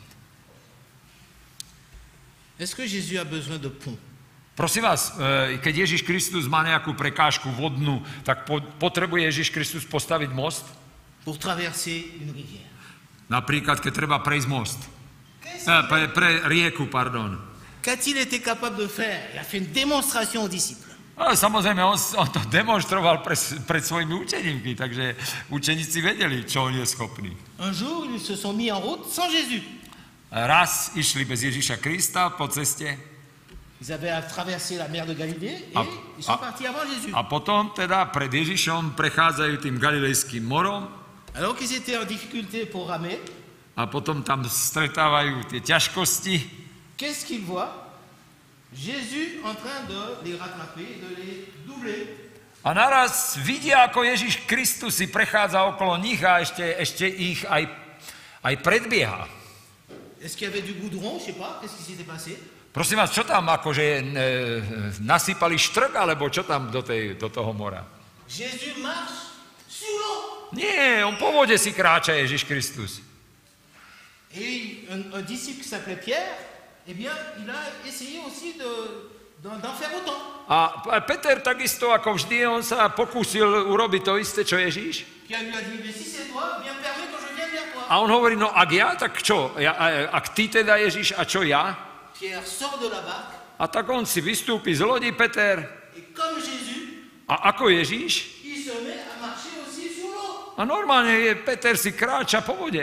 est-ce que Jésus a besoin de ponts? Prosím vás, e, keď Ježiš Kristus má nejakú prekážku vodnú, tak po, potrebuje Ježiš Kristus postaviť most? Pour traverser une rivière. Napríklad, keď treba prejsť most. Qu'est-ce E, pre, pre rieku, pardon. Qu'a-t-il été capable de faire? Il a fait une démonstration aux disciples. Ale samozrejme, on, on to demonstroval pre, pred svojimi učeníkmi, takže učeníci vedeli, čo on je schopný. Un jour, ils se sont mis en route sans Jésus. Raz išli bez Ježiša Krista po ceste Ils avaient traversé la mer de Galilée et A, ils sont a, partis avant Jésus. a potom teda pred Ježišom prechádzajú tým Galilejským morom Alors qu'ils étaient en difficulté pour ramer, a potom tam stretávajú tie ťažkosti. qu'est-ce qu'ils voient? Jésus en train de les rattraper, de les doubler. A naraz vidia, ako Ježiš Kristus si prechádza okolo nich a ešte, ešte ich aj, aj predbieha. Est-ce qu'il y avait du goudron? Je sais pas. Qu'est-ce qui s'était passé? Prosím vás, čo tam akože e, nasypali štrk, alebo čo tam do, tej, do toho mora? Jésus marche sur l'eau. Nie, on po vode si kráča Ježiš Kristus. Et un, un disciple qui s'appelait Pierre, eh bien, il a essayé aussi de, d'en, d'en faire autant. A Peter takisto, ako vždy, on sa pokúsil urobiť to isté, čo Ježiš. Qui a lui a dit, mais si c'est toi, viens me permettre que je vienne vers toi. A on hovorí, no ak ja, tak čo? Ja, ak ty teda Ježiš, a čo ja? Pierre sort de la barque. A tak on si vystúpi z lodi, Peter. Et comme Jésus, A ako Ježiš? il se met à marcher aussi sur l'eau. A normálne je, Peter si kráča po vode.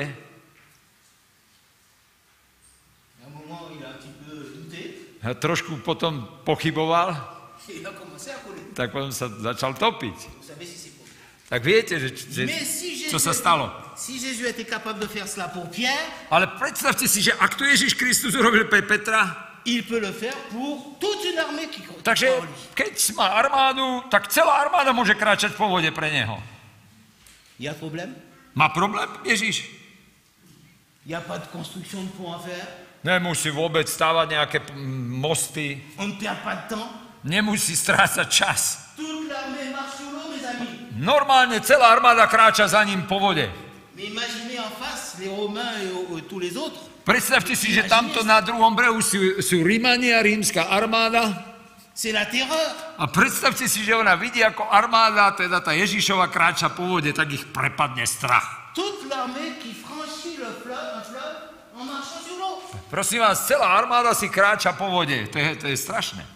À un moment, il a un petit peu douté. A trošku potom pochyboval, Et il a commencé à couler. tak potom sa začal topiť. Vous savez si c'est pour. Tak viete, že, že, Mais si čo Jésus, sa stalo. si Jésus était capable de faire cela pour Pierre, Ale predstavte si, že ak to Ježiš Kristus urobil pre Petra, il peut le faire pour toute une armée qui croit takže en lui. keď má armádu, tak celá armáda môže kráčať po vode pre neho. Il y a problème? Má problém Ježiš? Il n'y a pas de construction de pont à faire. Nemusí vôbec stávať nejaké mosty, On ne perd pas de temps. nemusí strácať čas. Toute l'armée marche sur l'eau, mes amis. Normálne celá armáda kráča za ním po vode. Mais imaginez en face les Romains et, et tous les autres. Predstavte si, že tamto na druhom brehu sú, sú Rímania, rímska armáda. C'est la terreur. A predstavte si, že ona vidí, ako armáda, teda tá Ježišova kráča po vode, tak ich prepadne strach. Toute l'armée qui franchit le fleuve, un fleuve en marchant sur l'eau. Prosím vás, celá armáda si kráča po vode. To je, to je strašné.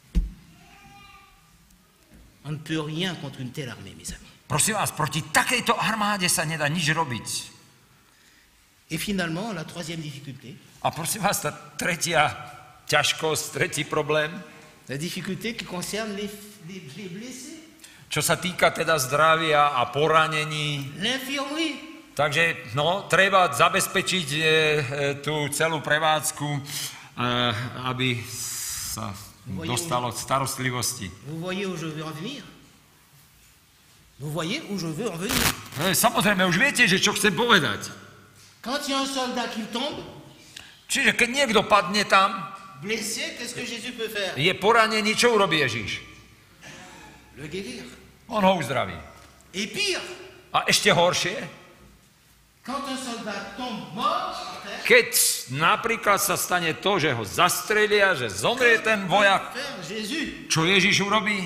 On ne peut rien contre une telle armée, mes amis. Prosím vás, proti takejto armáde sa nedá nič robiť. Et finalement, la troisième difficulté, A prosím vás, tá tretia ťažkosť, tretí problém, la difficulté qui concerne les, les, les blessés, čo sa týka teda zdravia a poranení. l'infirmerie. Takže no, treba zabezpečiť e, e, tú celú prevádzku, e, aby sa dostalo starostlivosti. Vous voyez où je veux en venir? Vous voyez où je veux en venir? E, samozrejme, už viete, že čo chcem povedať. Quand il y a un soldat qui tombe, Čiže keď niekto padne tam, blessé, qu'est-ce que Jésus peut faire? je poranený, čo urobí Ježiš? Le guérir. On ho uzdraví. Et pire, A ešte horšie, quand un soldat tombe mort par terre, keď napríklad sa stane to, že ho zastrelia, že zomrie ten vojak, faire Jésus čo Ježiš urobí?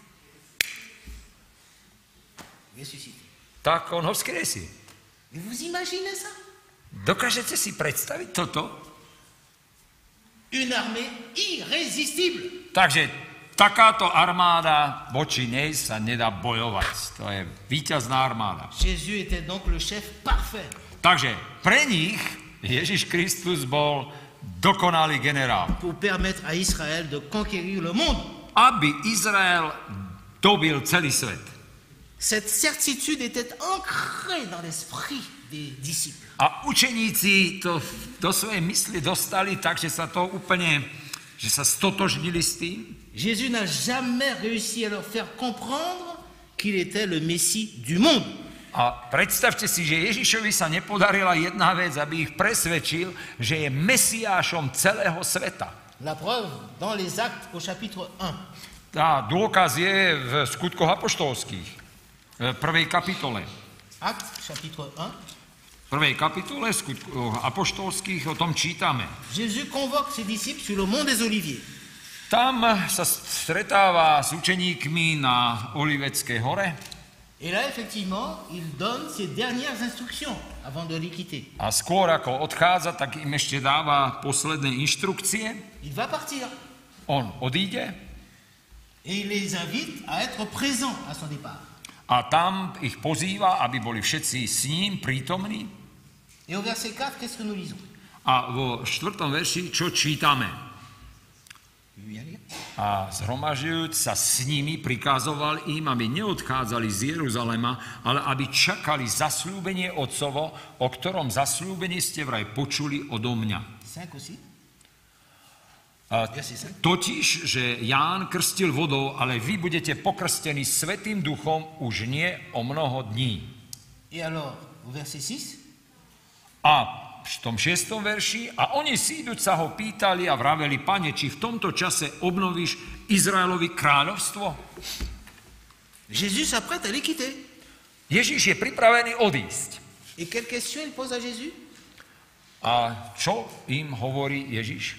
ressuscité. Tak on ho vzkriesí. Mais vous imaginez ça? Dokážete si predstaviť toto? Une armée irrésistible. Takže takáto armáda voči nej sa nedá bojovať. To je víťazná armáda. Jésus était donc le chef parfait. Takže pre nich Ježiš Kristus bol dokonalý generál. Pour permettre à Israël de conquérir le monde. Aby Izrael dobil celý svet. Cette certitude était ancrée dans l'esprit des disciples. A učeníci to do svojej mysli dostali tak, že sa to úplne, že sa stotožnili s tým. Jésus n'a jamais réussi à leur faire comprendre qu'il était le Messie du monde. A predstavte si, že Ježišovi sa nepodarila jedna vec, aby ich presvedčil, že je Mesiášom celého sveta. La preuve, dans les Actes au chapitre un. Tá dôkaz je v skutkoch apoštolských, v prvej kapitole. Actes chapitre un. V prvej kapitole skutkoch apoštolských o tom čítame. Jésus convoque ses disciples sur le mont des Oliviers. Tam sa stretáva s učeníkmi na Oliveckej hore. Et là, effectivement, il donne ses dernières instructions avant de les quitter. A skôr ako odchádza, tak im ešte dáva posledné inštrukcie. Il va partir On odíde et il les invite à être présents à son départ. a tam ich pozýva, aby boli všetci s ním prítomní. Et au verset quatre, qu'est-ce que nous lisons? A vo štvrtom verši, čo čítame? A zhromažďujúc sa s nimi, prikazoval im, aby neodchádzali z Jeruzalema, ale aby čakali zasľúbenie Otcovo, o ktorom zasľúbení ste vraj počuli odo mňa. A totiž, že Ján krstil vodou, ale vy budete pokrstení Svätým Duchom už nie o mnoho dní. Et alors, au verset six, a v tom šiestom verši, a oni si idúť sa ho pýtali a vraveli, Pane, či v tomto čase obnovíš Izraelovi kráľovstvo? Jésus s'apprête à les quitter. Ježiš je pripravený odísť. Et quelle question il pose à Jésus? A čo im hovorí Ježiš?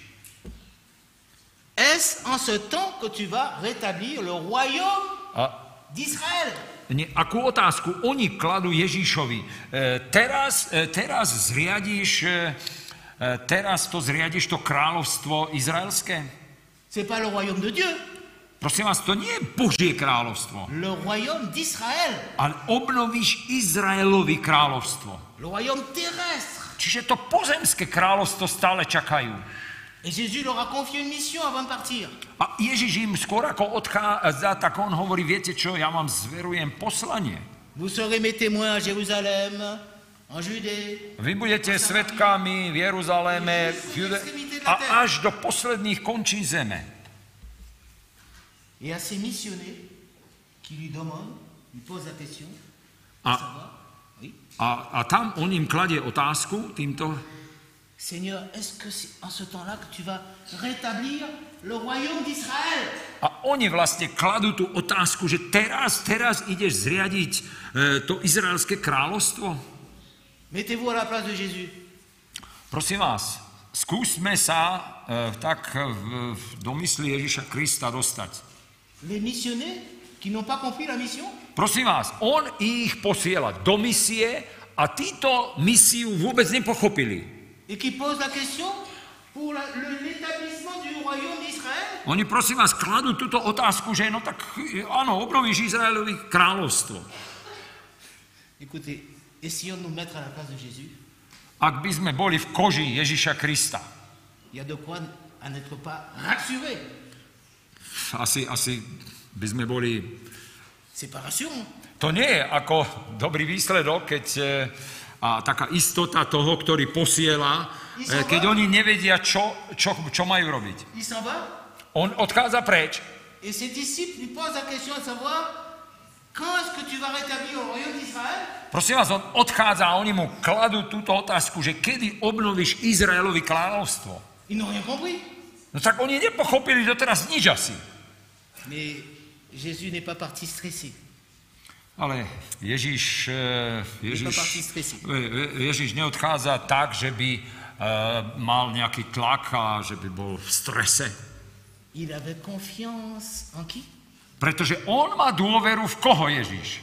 Est-ce en ce temps que tu vas rétablir le royaume A d'Israël? nie, akú otázku oni kladú Ježišovi? E, teraz, e, teraz zriadíš, e, teraz to zriadíš to kráľovstvo izraelské? C'est pas le royaume de Dieu, Prosím vás, to nie je Božie kráľovstvo, le royaume d'Israël, ale obnovíš Izraelovi kráľovstvo. le royaume terrestre. Čiže to pozemské kráľovstvo stále čakajú. Et Jésus leur a confié une mission avant de partir. A Ježiš im skôr ako odchádza, tak on hovorí, viete čo, ja vám zverujem poslanie. Vous serez mes témoins à Jérusalem, en Judée. Vy budete svedkami v Jeruzaléme v Jude, a až do posledných končín zeme. Et à ces missionnaires qui lui demandent, lui posent la question, A, savoir, oui, a, a tam on im kladie otázku týmto, Seigneur, est-ce que c'est en ce temps-là que tu vas rétablir le royaume d'Israël? a oni vlastne kladú tú otázku, že teraz, teraz ideš zriadiť e, to izraelské kráľovstvo? Mettez-vous à la place de Jésus. Prosím vás, skúsme sa e, tak v, v domysli Ježiša Krista dostať. Les missionnaires qui n'ont pas compris la mission, Prosím vás, on ich posiela do misie a títo misiu vôbec nepochopili. et qui posent la question pour la- le- l'établissement du royaume d'Israël. Oni prosím vás kladú túto otázku, že no tak áno, obnovíš Izraelovi kráľovstvo. Écoutez, essayons de nous mettre à la place de Jésus. Ak by sme boli v koži Ježiša Krista, Il y a de quoi à n'être pas rassuré. asi, asi by sme boli... C'est pas rassurant. To nie je ako dobrý výsledok, keď e, a taká istota toho, ktorý posiela, e, keď oni nevedia, čo, čo, čo majú robiť. Il s'en va On odchádza preč et ses disciples lui posent la question de savoir quand est-ce que tu vas rétablir le royaume d'Israël? Prosím vás, on odchádza a oni mu kladú túto otázku, že kedy obnovíš Izraelovi kráľovstvo. Ils n'ont rien compris. No tak oni nepochopili doteraz nič asi. Mais Jésus n'est pas parti stressé. Ale Ježiš, eh, Ježiš, parti stressé. eh, Ježiš neodchádza tak, že by eh, mal nejaký tlak a že by bol v strese. Il avait confiance en qui? Pretože on má dôveru v koho Ježiš?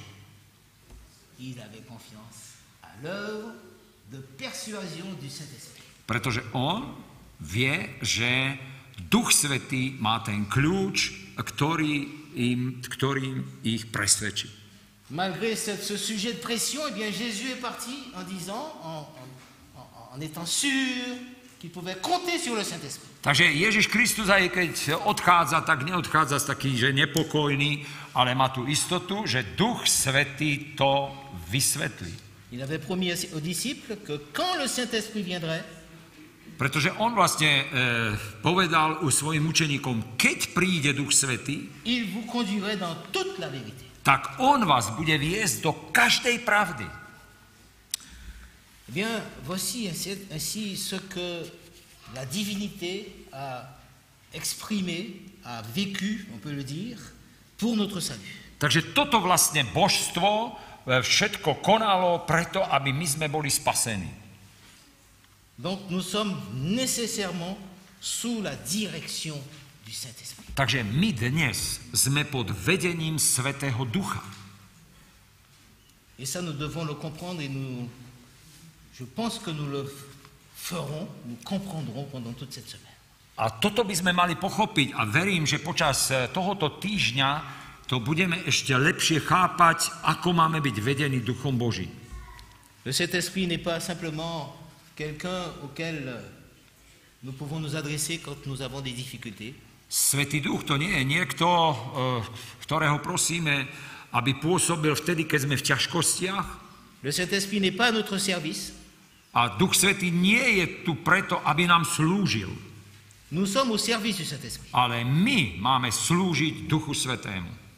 Il avait confiance à l'œuvre de persuasion du Saint-Esprit. Pretože on vie, že Duch Svätý má ten kľúč, ktorý im, ktorým ich presvedčí. Malgré ce, ce sujet de pression, eh bien Jésus est parti en disant, en, en, en- en étant sûr qu'il pouvait compter sur le Saint-Esprit. Takže Ježiš Kristus, aj keď odchádza, tak neodchádza z taký, že nepokojný, ale má tú istotu, že Duch Svätý to vysvetlí. Il avait promis aux disciples que quand le Saint-Esprit viendrait, Pretože on vlastne e, povedal u svojim učeníkom, keď príde Duch Svätý, il vous conduirait dans toute la vérité. tak on vás bude viesť do každej pravdy. Eh bien, voici ainsi, ainsi ce que la divinité a exprimé, a vécu, on peut le dire, pour notre salut. Takže toto vlastne božstvo e, všetko konalo preto, aby my sme boli spasení. Donc nous sommes nécessairement sous la direction du Saint-Esprit. Takže my dnes sme pod vedením Svätého Ducha. Et ça, nous devons le comprendre et nous, je pense que nous le ferons, nous comprendrons pendant toute cette semaine. A toto by sme mali pochopiť a verím, že počas e, tohoto týždňa to budeme ešte lepšie chápať, ako máme byť vedení Duchom Božím. Le Saint-Esprit n'est pas simplement quelqu'un auquel nous pouvons nous adresser quand nous avons des difficultés. Svätý Duch to nie je niekto, ktorého prosíme, aby pôsobil vtedy, keď sme v ťažkostiach. Le Saint-Esprit n'est pas à notre service. A Duch Svätý nie je tu preto, aby nám slúžil. Nous sommes au service du Saint-Esprit. Ale my máme slúžiť Duchu Svätému.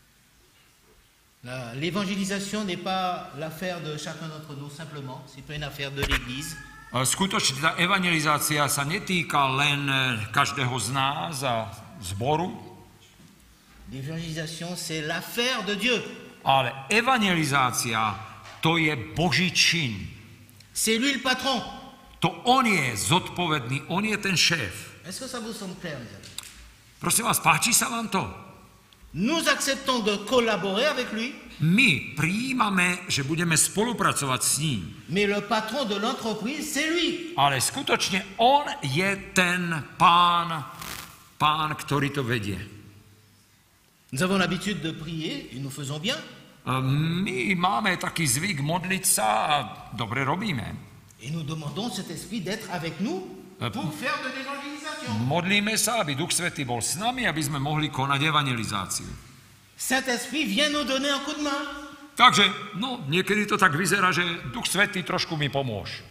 L'évangélisation n'est pas l'affaire de chacun d'entre nous simplement, c'est pas une affaire de l'Église. Skutočne tá evangelizácia sa netýka len každého z nás a zboru. L'évangélisation c'est l'affaire de Dieu. Ale evangelizácia to je Boží čin. C'est lui le patron. To on je zodpovedný, on je ten šéf. Est-ce que ça vous semble clair, mes amis? Prosím vás, páči sa vám to? Nous acceptons de collaborer avec lui. My prijímame, že budeme spolupracovať s ním. Mais le patron de l'entreprise, c'est lui. Ale skutočne on je ten pán, pán, ktorý to vedie. Nous avons l'habitude de prier et nous faisons bien. My máme taký zvyk modliť sa a dobre robíme. Et nous demandons cet esprit d'être avec nous pour faire de l'évangélisation. Modlíme sa, aby Duch Svätý bol s nami, aby sme mohli konať evangelizáciu. Saint-Esprit vient nous donner un coup de main. Takže, no, niekedy to tak vyzerá, že Duch Svätý trošku mi pomôže.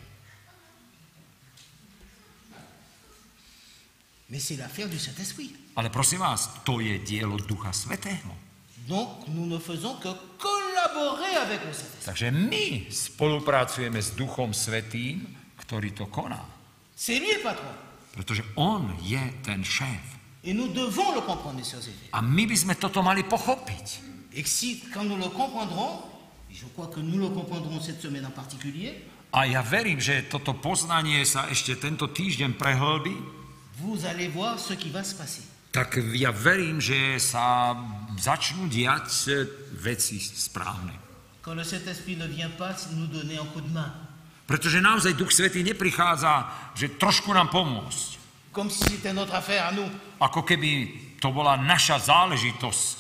Mais c'est l'affaire du Saint-Esprit. Ale prosím vás, to je dielo Ducha Svätého. Donc, nous ne faisons que collaborer avec le Saint-Esprit. Takže my spolupracujeme s Duchom Svätým, ktorý to koná. C'est lui le patron. Pretože on je ten šéf. Et nous devons le comprendre, mes sœurs et frères. A my by sme toto mali pochopiť. Et si, quand nous le comprendrons, et je crois que nous le comprendrons cette semaine en particulier, a ja verím, že toto poznanie sa ešte tento týždeň prehlbí, vous allez voir ce qui va se passer. Tak ja verím, že sa začnú diať veci správne. Quand le Saint-Esprit ne vient pas nous donner un coup de main. Pretože naozaj Duch Svätý neprichádza, že trošku nám pomôcť. Comme si c'était notre affaire à nous. Ako keby to bola naša záležitosť.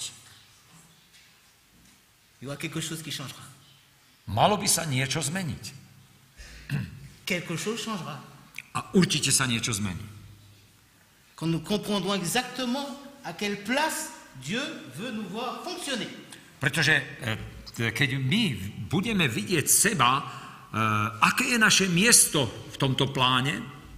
Il y aura quelque chose qui changera. Malo by sa niečo zmeniť. Quelque chose changera. A určite sa niečo zmení. Quand nous comprendrons exactement à quelle place Dieu veut nous voir fonctionner. Pretože keď my budeme vidieť seba, aké je naše miesto v tomto pláne.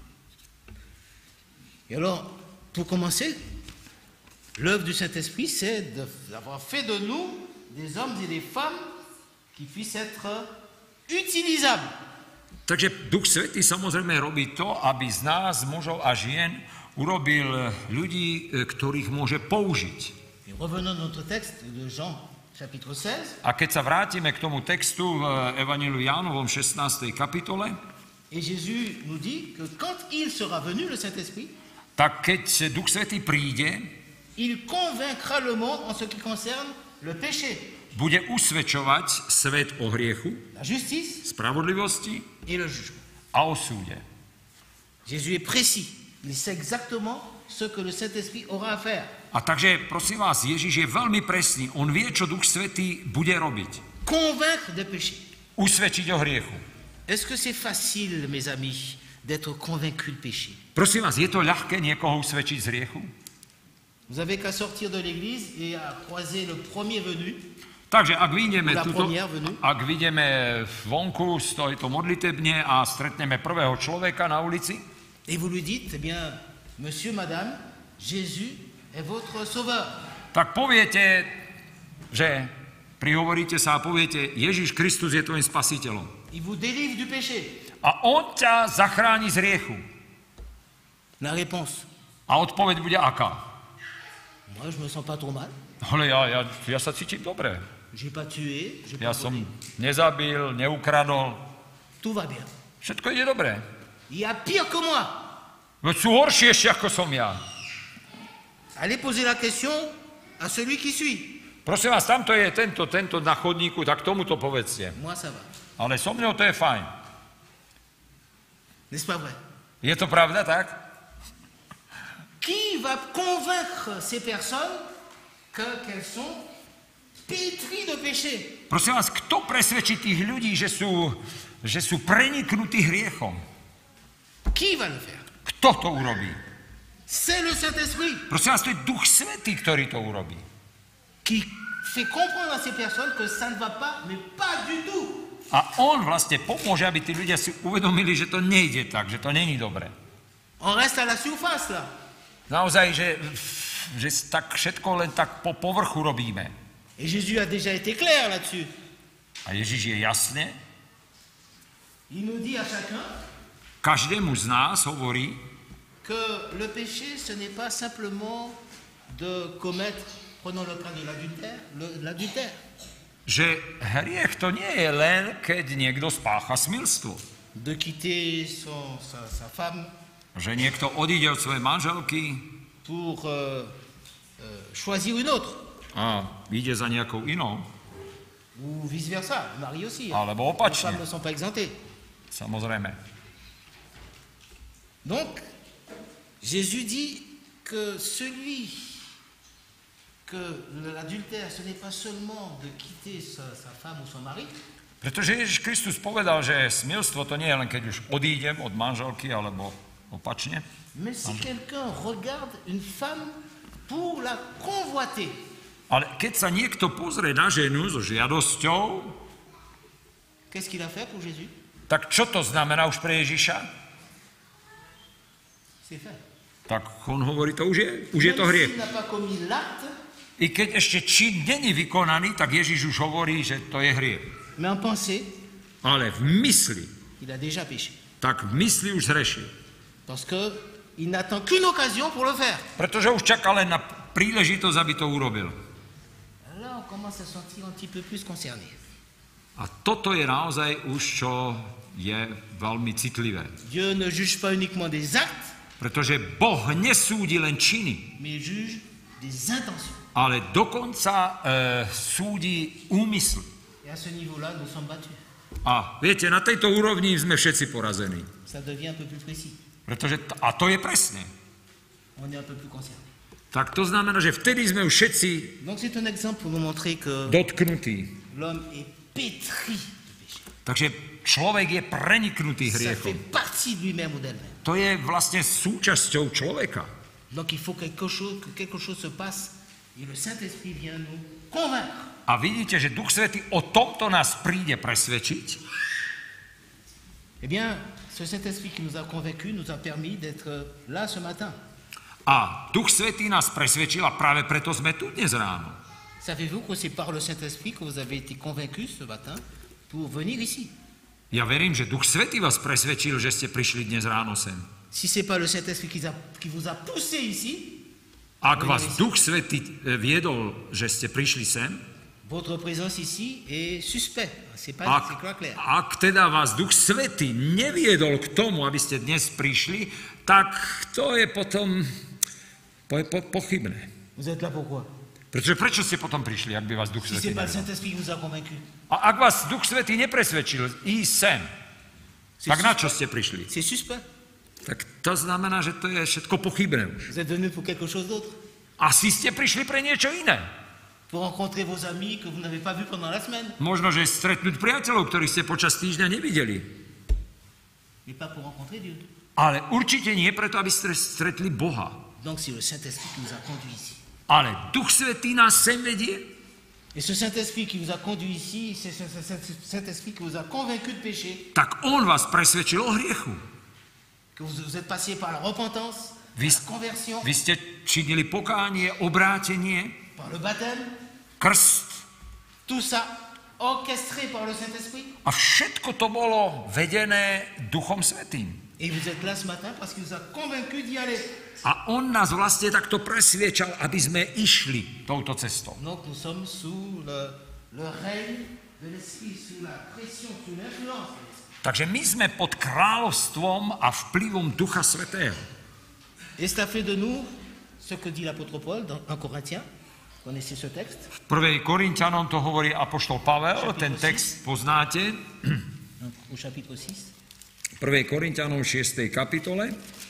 Et alors, pour commencer, l'œuvre du Saint-Esprit, c'est d'avoir fait de nous des hommes et des femmes qui puissent être utilisables. Takže Duch Svätý samozrejme robí to, aby z nás, mužov a žien, urobil ľudí, ktorých môže použiť. Et revenons à notre texte de Jean, chapitre seize. A keď sa vrátime k tomu textu v Evangeliu Jánovom šestnástej kapitole, et Jésus nous dit que quand il sera venu, le Saint-Esprit, tak keď Duch Svätý príde, il convaincra le monde en ce qui concerne le péché, bude usvedčovať svet o hriechu, la justice spravodlivosti et le jugement. A o súde. Jésus est précis. Il sait exactement ce que le Saint-Esprit aura à faire. A takže, prosím vás, Ježiš je veľmi presný. On vie, čo Duch Svätý bude robiť. Convaincre de péché. Usvedčiť o hriechu. Est-ce que c'est facile, mes amis, d'être convaincu de péché? Prosím vás, je to ľahké niekoho usvedčiť z hriechu? Vous avez qu'à sortir de l'église et à croiser le premier venu. Takže ak vyjdeme, tuto, venu, ak vyjdeme vonku z tejto modlitebne a stretneme prvého človeka na ulici, et vous lui dites, eh bien, monsieur, madame, Jésus est votre sauveur. Tak poviete, že prihovoríte sa a poviete, Ježiš Kristus je tvojim spasiteľom. Il vous délivre du péché. A on ťa zachráni z hriechu. La réponse. A odpoveď bude aká? Moi, je me sens pas trop mal. Ale ja, ja, ja sa cítim dobre. J'ai pas tué, j'ai Ja pas som volé. nezabil, neukradol. Tout va bien. Všetko ide dobre. Il y a pire que moi. Veď sú horšie ešte ako som ja. Allez poser la question à celui qui suit. Prosím vás, tamto je tento, tento na chodníku, tak tomu to povedzte. Moi, ça va. Ale so mnou to je fajn. N'est-ce pas vrai? Je to pravda, tak? Qui va convaincre ces personnes que, qu'elles sont pétries de péché? Prosím vás, kto presvedčí tých ľudí, že sú, že sú preniknutí hriechom? Qui va le faire? Kto to urobí? C'est le Saint-Esprit Prosím vás, to je Duch Svätý, ktorý to urobí. qui fait comprendre à ces personnes que ça ne va pas, mais pas du tout. A on vlastne pomôže, aby tí ľudia si uvedomili, že to nejde tak, že to není dobre. On reste à la surface là. Naozaj, že, že tak všetko len tak po povrchu robíme. Et Jésus a déjà été clair là-dessus. A Ježiš je jasne, Il nous dit à chacun každému z nás hovorí, que le péché, ce n'est pas simplement de commettre, prenons le cas de l'adultère, le- l'adultère. že hriech to nie je len, keď niekto spácha smilstvo. De quitter son, sa, sa femme Že niekto odíde od svojej manželky pour euh, euh, choisir une autre, a ide za nejakou inou. ou vice-versa, le mari aussi. hein. Alebo Les opačne. femmes ne sont pas exemptées. Samozrejme. Donc, Jésus dit que celui, que l'adultère, ce n'est pas seulement de quitter sa, sa femme ou son mari, Pretože Ježiš Kristus povedal, že smilstvo to nie je len keď už odídem od manželky, alebo opačne. mais si quelqu'un regarde une femme pour la convoiter, Ale keď sa niekto pozrie na ženu so žiadosťou, qu'est-ce qu'il a fait pour Jésus? tak čo to znamená už pre Ježiša? C'est fait. Tak on hovorí, to už je, už je to Même hriech. s'il n'a pas commis l'acte, I keď ešte čin není vykonaný, tak Ježiš už hovorí, že to je hriech. mais en pensée, Ale v mysli, il a déjà péché. tak v mysli už zrešil. Parce qu'il n'attend qu'une occasion pour le faire. Pretože už čaká len na príležitosť, aby to urobil. Là, on commence à se sentir un petit peu plus concerné. A toto je naozaj už, čo je veľmi citlivé. Dieu ne juge pas uniquement des actes, Pretože Boh nesúdi len činy, mais il juge des intentions. ale dokonca e, súdi úmysl. Et à ce niveau-là, nous sommes battus. A viete, na tejto úrovni sme všetci porazení. Ça devient un peu plus précis. Pretože, t- a to je presne. On est un peu plus concerné. Tak to znamená, že vtedy sme už všetci Donc c'est un exemple pour nous montrer que dotknutí. l'homme est pétri de péché. Takže človek je preniknutý Ça fait hriechom. partie de lui-même ou d'elle-même. To je vlastne súčasťou človeka. Donc il faut quelque chose, que quelque chose se passe et le Saint-Esprit vient nous convaincre. A vidíte, že Duch Svätý o tomto nás príde presvedčiť. Eh bien, ce Saint-Esprit qui nous a convaincus nous a permis d'être là ce matin. A Duch Svätý nás presvedčil a práve preto sme tu dnes ráno. Savez-vous que c'est par le Saint-Esprit que vous avez été convaincus ce matin pour venir ici? Ja verím, že Duch Svätý vás presvedčil, že ste prišli dnes ráno sem. Si ce n'est pas le Saint-Esprit qui, a- qui vous a poussé ici, Ak vás Duch Svätý viedol, že ste prišli sem, votre présence ici est suspect. C'est pas, ak, c'est pas clair. ak teda vás Duch Svätý neviedol k tomu, aby ste dnes prišli, tak to je potom po, po, pochybné. Vous êtes là pourquoi? Pretože prečo ste potom prišli, ak by vás Duch Si Svätý ce n'est pas le neviedol? Saint-Esprit qui vous a convaincu, A ak vás Duch Svätý nepresvedčil ísť sem, tak na čo ste prišli? c'est suspect. Tak to znamená, že to je všetko pochybné už. Vous êtes venu pour quelque chose d'autre. Asi ste prišli pre niečo iné. Pour rencontrer vos amis que vous n'avez pas vus pendant la semaine, Možno, že stretnúť priateľov, ktorých ste počas týždňa nevideli. mais pas pour rencontrer Dieu. Ale určite nie preto, aby ste stretli Boha. Donc c'est le Saint-Esprit qui nous a conduits ici. Ale Duch Svätý nás sem vedie. Et ce Saint-Esprit qui vous a conduit ici, c'est ce ce Saint-Esprit qui vous a convaincu de péché, Tak on vás presvedčil o hriechu. que vous, vous êtes passé par la repentance, Vy, la conversion, vy ste činili pokánie, obrátenie, par le baptême, krst tout ça orchestré par le Saint-Esprit. a všetko to bolo vedené Duchom Svätým. Et vous êtes là ce matin parce qu'il vous a convaincu d'y aller. A on nás vlastne takto presviečal, aby sme išli touto cestou. Donc nous sommes sous le, le règne de l'Esprit, sous la pression, sous l'influence de l'Esprit. Takže my sme pod kráľovstvom a vplyvom Ducha Svätého. Et cela fait de nous ce que dit l'apôtre Paul dans un Corinthiens. Connaissez ce texte? V prvej Korinťanom to hovorí apoštol Pavel, ten text poznáte. Au chapitre six. V prvej Korinťanom šiestej kapitole.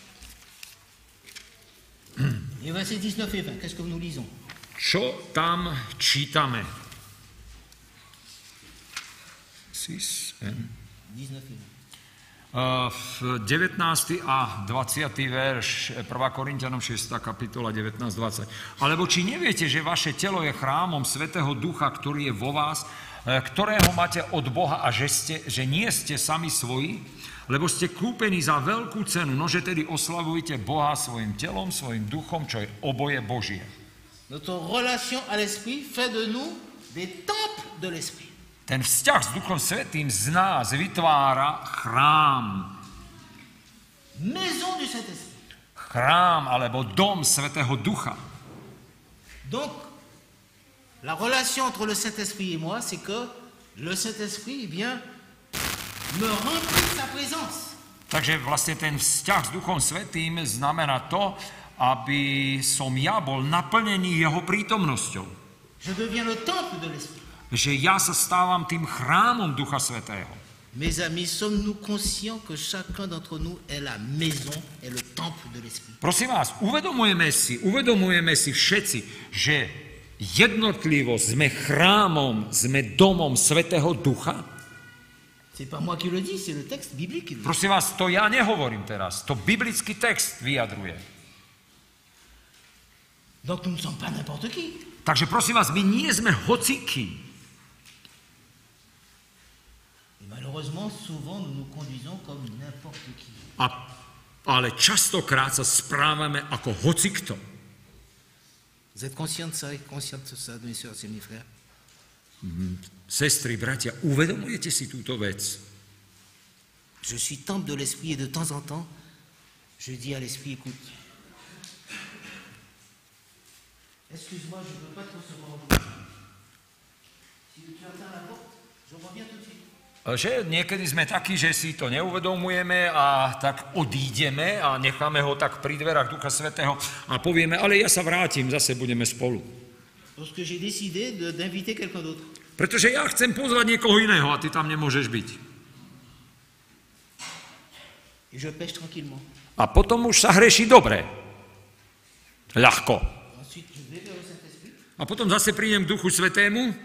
Et versets dix-neuf et vingt, qu'est-ce que nous lisons? Čo tam čítame? Sis, en. dix-neuf et vingt. devätnásty a dvadsiaty verš, prvá Korinťanom šiesta kapitola devätnásť dvadsať. Alebo či neviete, že vaše telo je chrámom Svätého Ducha, ktorý je vo vás, ktorého máte od Boha a že, ste, že nie ste sami svoji, lebo ste kúpení za veľkú cenu, nože tedy oslavujte Boha svojim telom, svojim duchom, čo je oboje Božie. Notre relation à l'esprit fait de nous des temples de l'esprit. Ten vzťah s Duchom Svätým z nás vytvára chrám. Maison du Saint-Esprit. Chrám alebo dom Svätého Ducha. Donc, la relation entre le Saint-Esprit et moi, c'est que le Saint-Esprit, eh bien, me remplit sa présence. Takže vlastne ten vzťah s Duchom Svätým znamená to, aby som ja bol naplnený jeho prítomnosťou. Je deviens le temple de l'Esprit. Že ja sa stávam tým chrámom Ducha Svätého. Mes amis, sommes-nous conscients que chacun d'entre nous est la maison, est le temple de l'Esprit? Prosím vás, uvedomujeme si, uvedomujeme si všetci, že jednotlivo sme chrámom, sme domom Svätého Ducha? C'est pas moi qui le dis, c'est le texte biblique qui le dit. Prosím vás, to ja nehovorím teraz, to biblický text vyjadruje. Donc nous ne sommes pas n'importe qui. Takže prosím vás, my nie sme hocikí. Malheureusement, souvent, nous nous conduisons comme n'importe qui. A, ale častokrát sa správame ako hocikto. Vous êtes conscient de ça et conscient de ça, mes soeurs et mes frères? Mm, sestry, bratia, uvedomujete si túto vec? Je suis temple de l'esprit et de temps en temps, je dis à l'esprit, écoute, excuse-moi, je ne peux pas te recevoir aujourd'hui. Si tu atteins la porte, je reviens tout de suite. Že niekedy sme takí, že si to neuvedomujeme a tak odídeme a necháme ho tak pri dverách Ducha Svätého a povieme, ale ja sa vrátim, zase budeme spolu. Pretože ja chcem pozvať niekoho iného a ty tam nemôžeš byť. A potom už sa hreší dobre. Ľahko. A potom zase prídem k Duchu Svätému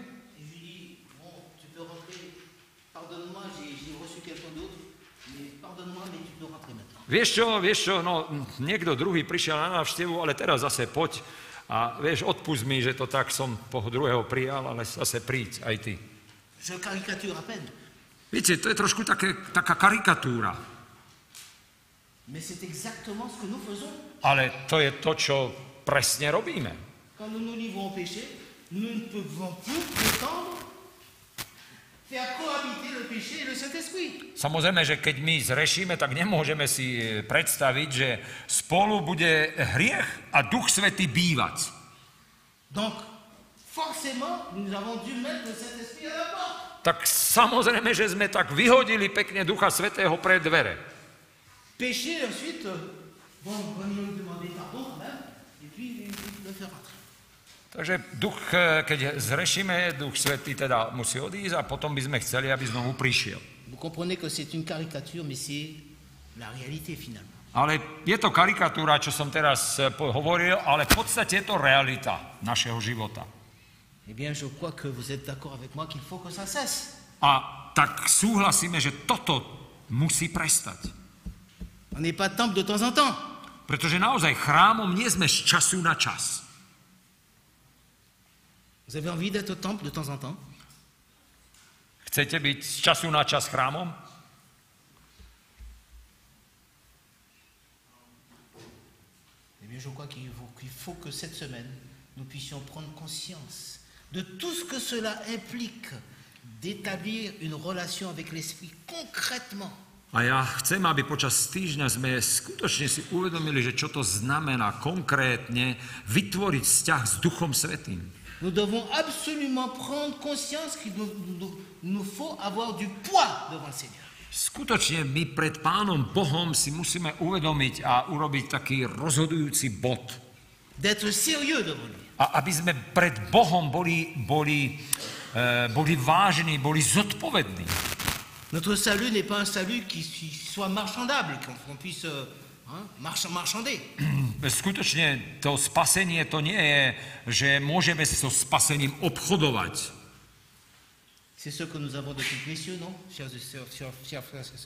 Vieš čo, vieš čo, no niekto druhý prišiel na návštevu, ale teraz zase poď a vieš, odpust mi, že to tak som po druhého prijal, ale zase príď aj ty. Viete, to je trošku také, taká karikatúra. Ale to je to, čo presne robíme. Samozrejme, že keď my zrešíme, tak nemôžeme si predstaviť, že spolu bude hriech a Duch Svätý bývať. Donc, forcément, nous avons dû mettre le Saint-Esprit à la porte. Tak samozrejme, že sme tak vyhodili pekne Ducha Svätého pred dvere. Péché, ensuite, bon, on lui demander pardon quand même, et puis le faire rentrer. Takže duch, keď zrešíme, Duch Svätý teda musí odísť a potom by sme chceli, aby znovu prišiel. Vous comprenez que c'est une caricature, mais c'est la réalité finalement. Ale je to karikatúra, čo som teraz hovoril, ale v podstate je to realita našeho života. Eh bien, je crois que vous êtes d'accord avec moi qu'il faut que ça cesse. A tak súhlasíme, že toto musí prestať. On n'est pas temple de temps en temps. Pretože naozaj chrámom nie sme z času na čas. Vous avez envie d'être temple de temps en temps? Chcete byť z času na čas chrámom? Eh bien, je crois qu'il faut, qu'il faut que cette semaine, nous puissions prendre conscience de tout ce que cela implique d'établir une relation avec l'Esprit concrètement. A ja chcem, aby počas týždňa sme skutočne si uvedomili, že čo to znamená konkrétne vytvoriť vzťah s Duchom Svätým. Nous devons absolument prendre conscience qu'il nous, nous, nous faut avoir du poids devant le Seigneur. Skutočne my pred Pánom Bohom si musíme uvedomiť a urobiť taký rozhodujúci bod. D'être sérieux devant lui. A aby sme pred Bohom boli, boli, uh, boli vážni, boli zodpovední. Notre salut n'est pas un salut qui soit marchandable, qu'on puisse hein, marchander. Skutočne to spasenie to nie je, že môžeme so spasením obchodovať. C'est ce que nous avons de plus précieux, non, chers frères et sœurs?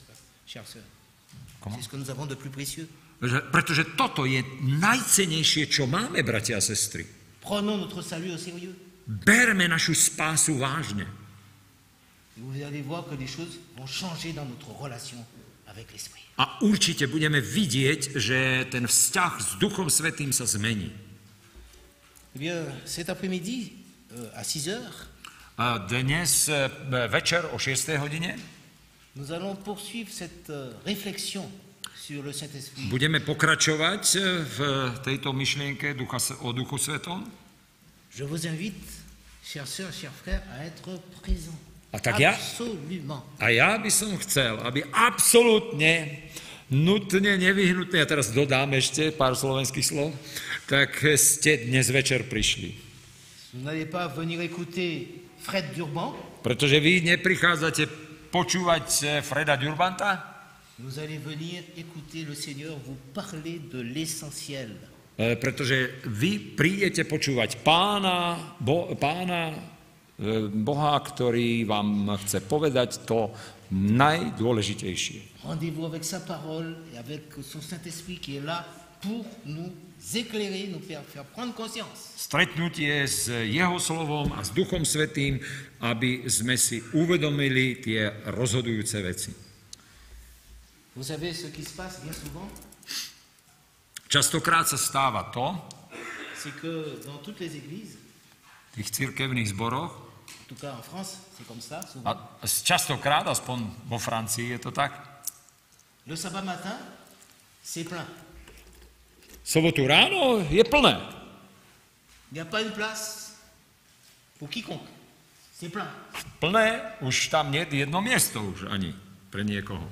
chères sœurs. Comment? C'est ce que nous avons de plus précieux. Pretože toto je najcennejšie, čo máme, bratia a sestry. Prenons notre salut au sérieux. Berme našu spásu vážne. Et vous allez voir que les choses vont changer dans notre relation avec l'Esprit. A určite budeme vidieť, že ten vzťah s Duchom Svätým sa zmení. Eh bien, cet après-midi, euh, à six heures, A dnes e, večer o šiestej hodine nous allons poursuivre cette euh, réflexion sur le Saint-Esprit. budeme pokračovať v tejto myšlienke ducha, o Duchu Svetom. Je vous invite, chères sœurs, chers frères, à être présents. A tak ja, Absolument. a ja by som chcel, aby absolútne, nutne, nevyhnutne, a teraz dodám ešte pár slovenských slov, tak ste dnes večer prišli. Vous n'allez pas venir écouter Fred Durban. Pretože vy neprichádzate počúvať Freda Durbanta, Vous allez venir écouter le Seigneur vous parler de l'essentiel. e, pretože vy prídete počúvať pána, bo, pána e, Boha, ktorý vám chce povedať to najdôležitejšie. Rendez-vous avec sa parole et avec son Saint-Esprit qui est là pour nous éclairer, nous faire, faire prendre conscience. Stretnutie s jeho slovom a s Duchom Svätým, aby sme si uvedomili tie rozhodujúce veci. Vous savez ce qui se passe bien souvent, Častokrát sa stáva to, c'est que dans toutes les églises, v tých cirkevných zboroch, en tout cas en France, c'est comme ça, souvent, a častokrát, aspoň vo Francii je to tak, le sabbat matin, c'est plein. sobotu ráno je plné. Il n'y a pas une place pour quiconque. C'est plein. Plné, už tam nie je jedno miesto už ani pre niekoho.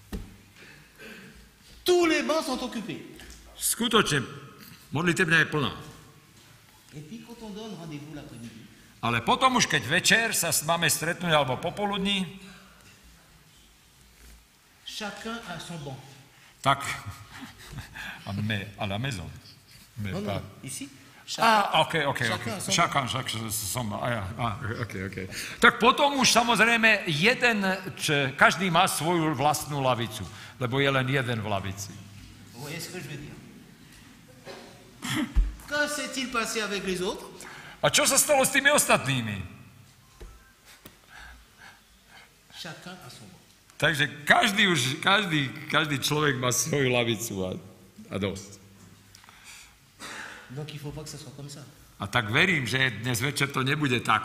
Tous les bancs sont occupés. Skutočne, modlitebňa je plná. Et puis quand on donne rendez-vous l'après-midi, Ale potom už, keď večer sa máme stretnúť alebo popoludní, chacun a son banc. tak a me, a la maison. Me, Non, pas. non, ici. Á, ok, ok, ok. Chacun a son Chacun, však som, a ja, a, ok, ok. Tak potom už samozrejme jeden, č, každý má svoju vlastnú lavicu, lebo je len jeden v lavici. Vous voyez ce que je veux dire? Que s'est-il passé avec les autres? A čo sa stalo s tými ostatnými? Chacun a son banc. Takže každý už, každý, každý človek má svoju lavicu a, a dosť. Donc il ne faut pas que ce soit comme ça. A tak verím, že dnes večer to nebude tak.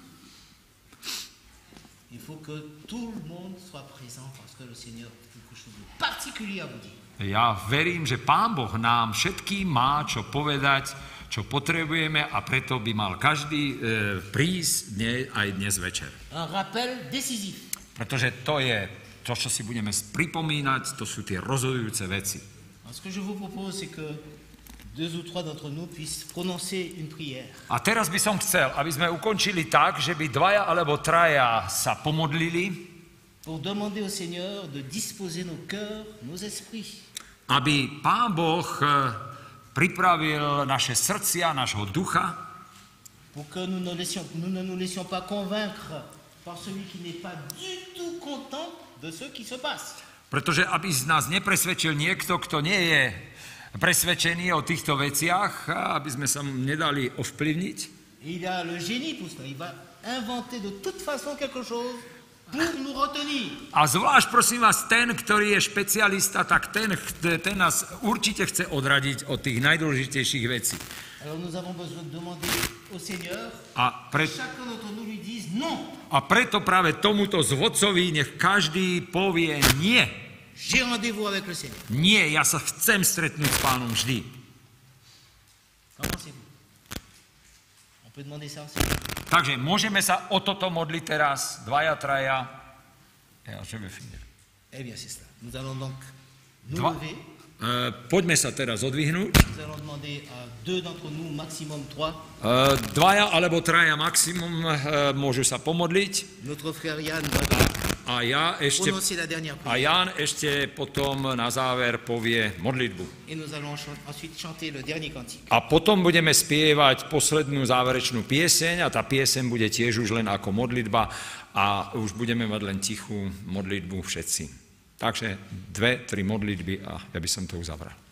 Il faut que tout le monde soit présent parce que le Seigneur a quelque chose de particulier à vous dire. Ja verím, že Pán Boh nám všetkým má čo povedať, čo potrebujeme a preto by mal každý e, prísť dne, aj dnes večer. Un rappel décisif. Pretože to je to, čo si budeme pripomínať, to sú tie rozhodujúce veci. Alors, ce que je vous propose, c'est que deux ou trois d'entre nous puissent prononcer une prière. A teraz by som chcel, aby sme ukončili tak, že by dvaja alebo traja sa pomodlili, Pour demander au Seigneur de disposer nos cœurs, nos esprits, aby Pán Boh e, pripravil naše srdcia, nášho ducha, pour que nous ne, laissions, nous ne nous laissions pas convaincre par celui qui n'est pas du tout content de ce qui se passe. pretože aby z nás nepresvedčil niekto, kto nie je presvedčený o týchto veciach, aby sme sa nedali ovplyvniť. Et il a le génie pour cela. Il va inventer de toute façon quelque chose pour nous retenir. A zvlášť, prosím vás, ten, ktorý je špecialista, tak ten, ten nás určite chce odradiť od tých najdôležitejších vecí. Alors nous avons besoin de demander au Seigneur A, pre, que chacun d'entre nous lui dise non. a preto práve tomuto zvodcovi nech každý povie nie. J'ai rendez-vous avec le Seigneur. Nie, ja sa chcem stretnúť s Pánom vždy. Qu'en pensez-vous? On peut demander ça au Seigneur. Takže môžeme sa o toto modliť teraz, dvaja, traja. Ja, je vais finir. Eh bien, c'est cela. Nous allons donc nous Dva- lever. Uh, poďme sa teraz odvihnúť. Nous allons demander à deux d'entre nous, maximum trois. Uh, dvaja alebo traja maximum uh, môžu sa pomodliť. Notre frère Yann va donc A ja ešte, prononcer la dernière a prière. Jan ešte potom na záver povie modlitbu. Et nous allons ch- ensuite chanter le dernier cantique. A potom budeme spievať poslednú záverečnú pieseň a tá pieseň bude tiež už len ako modlitba a už budeme mať len tichú modlitbu všetci. Takže dve, tri modlitby a ja by som to uzavral.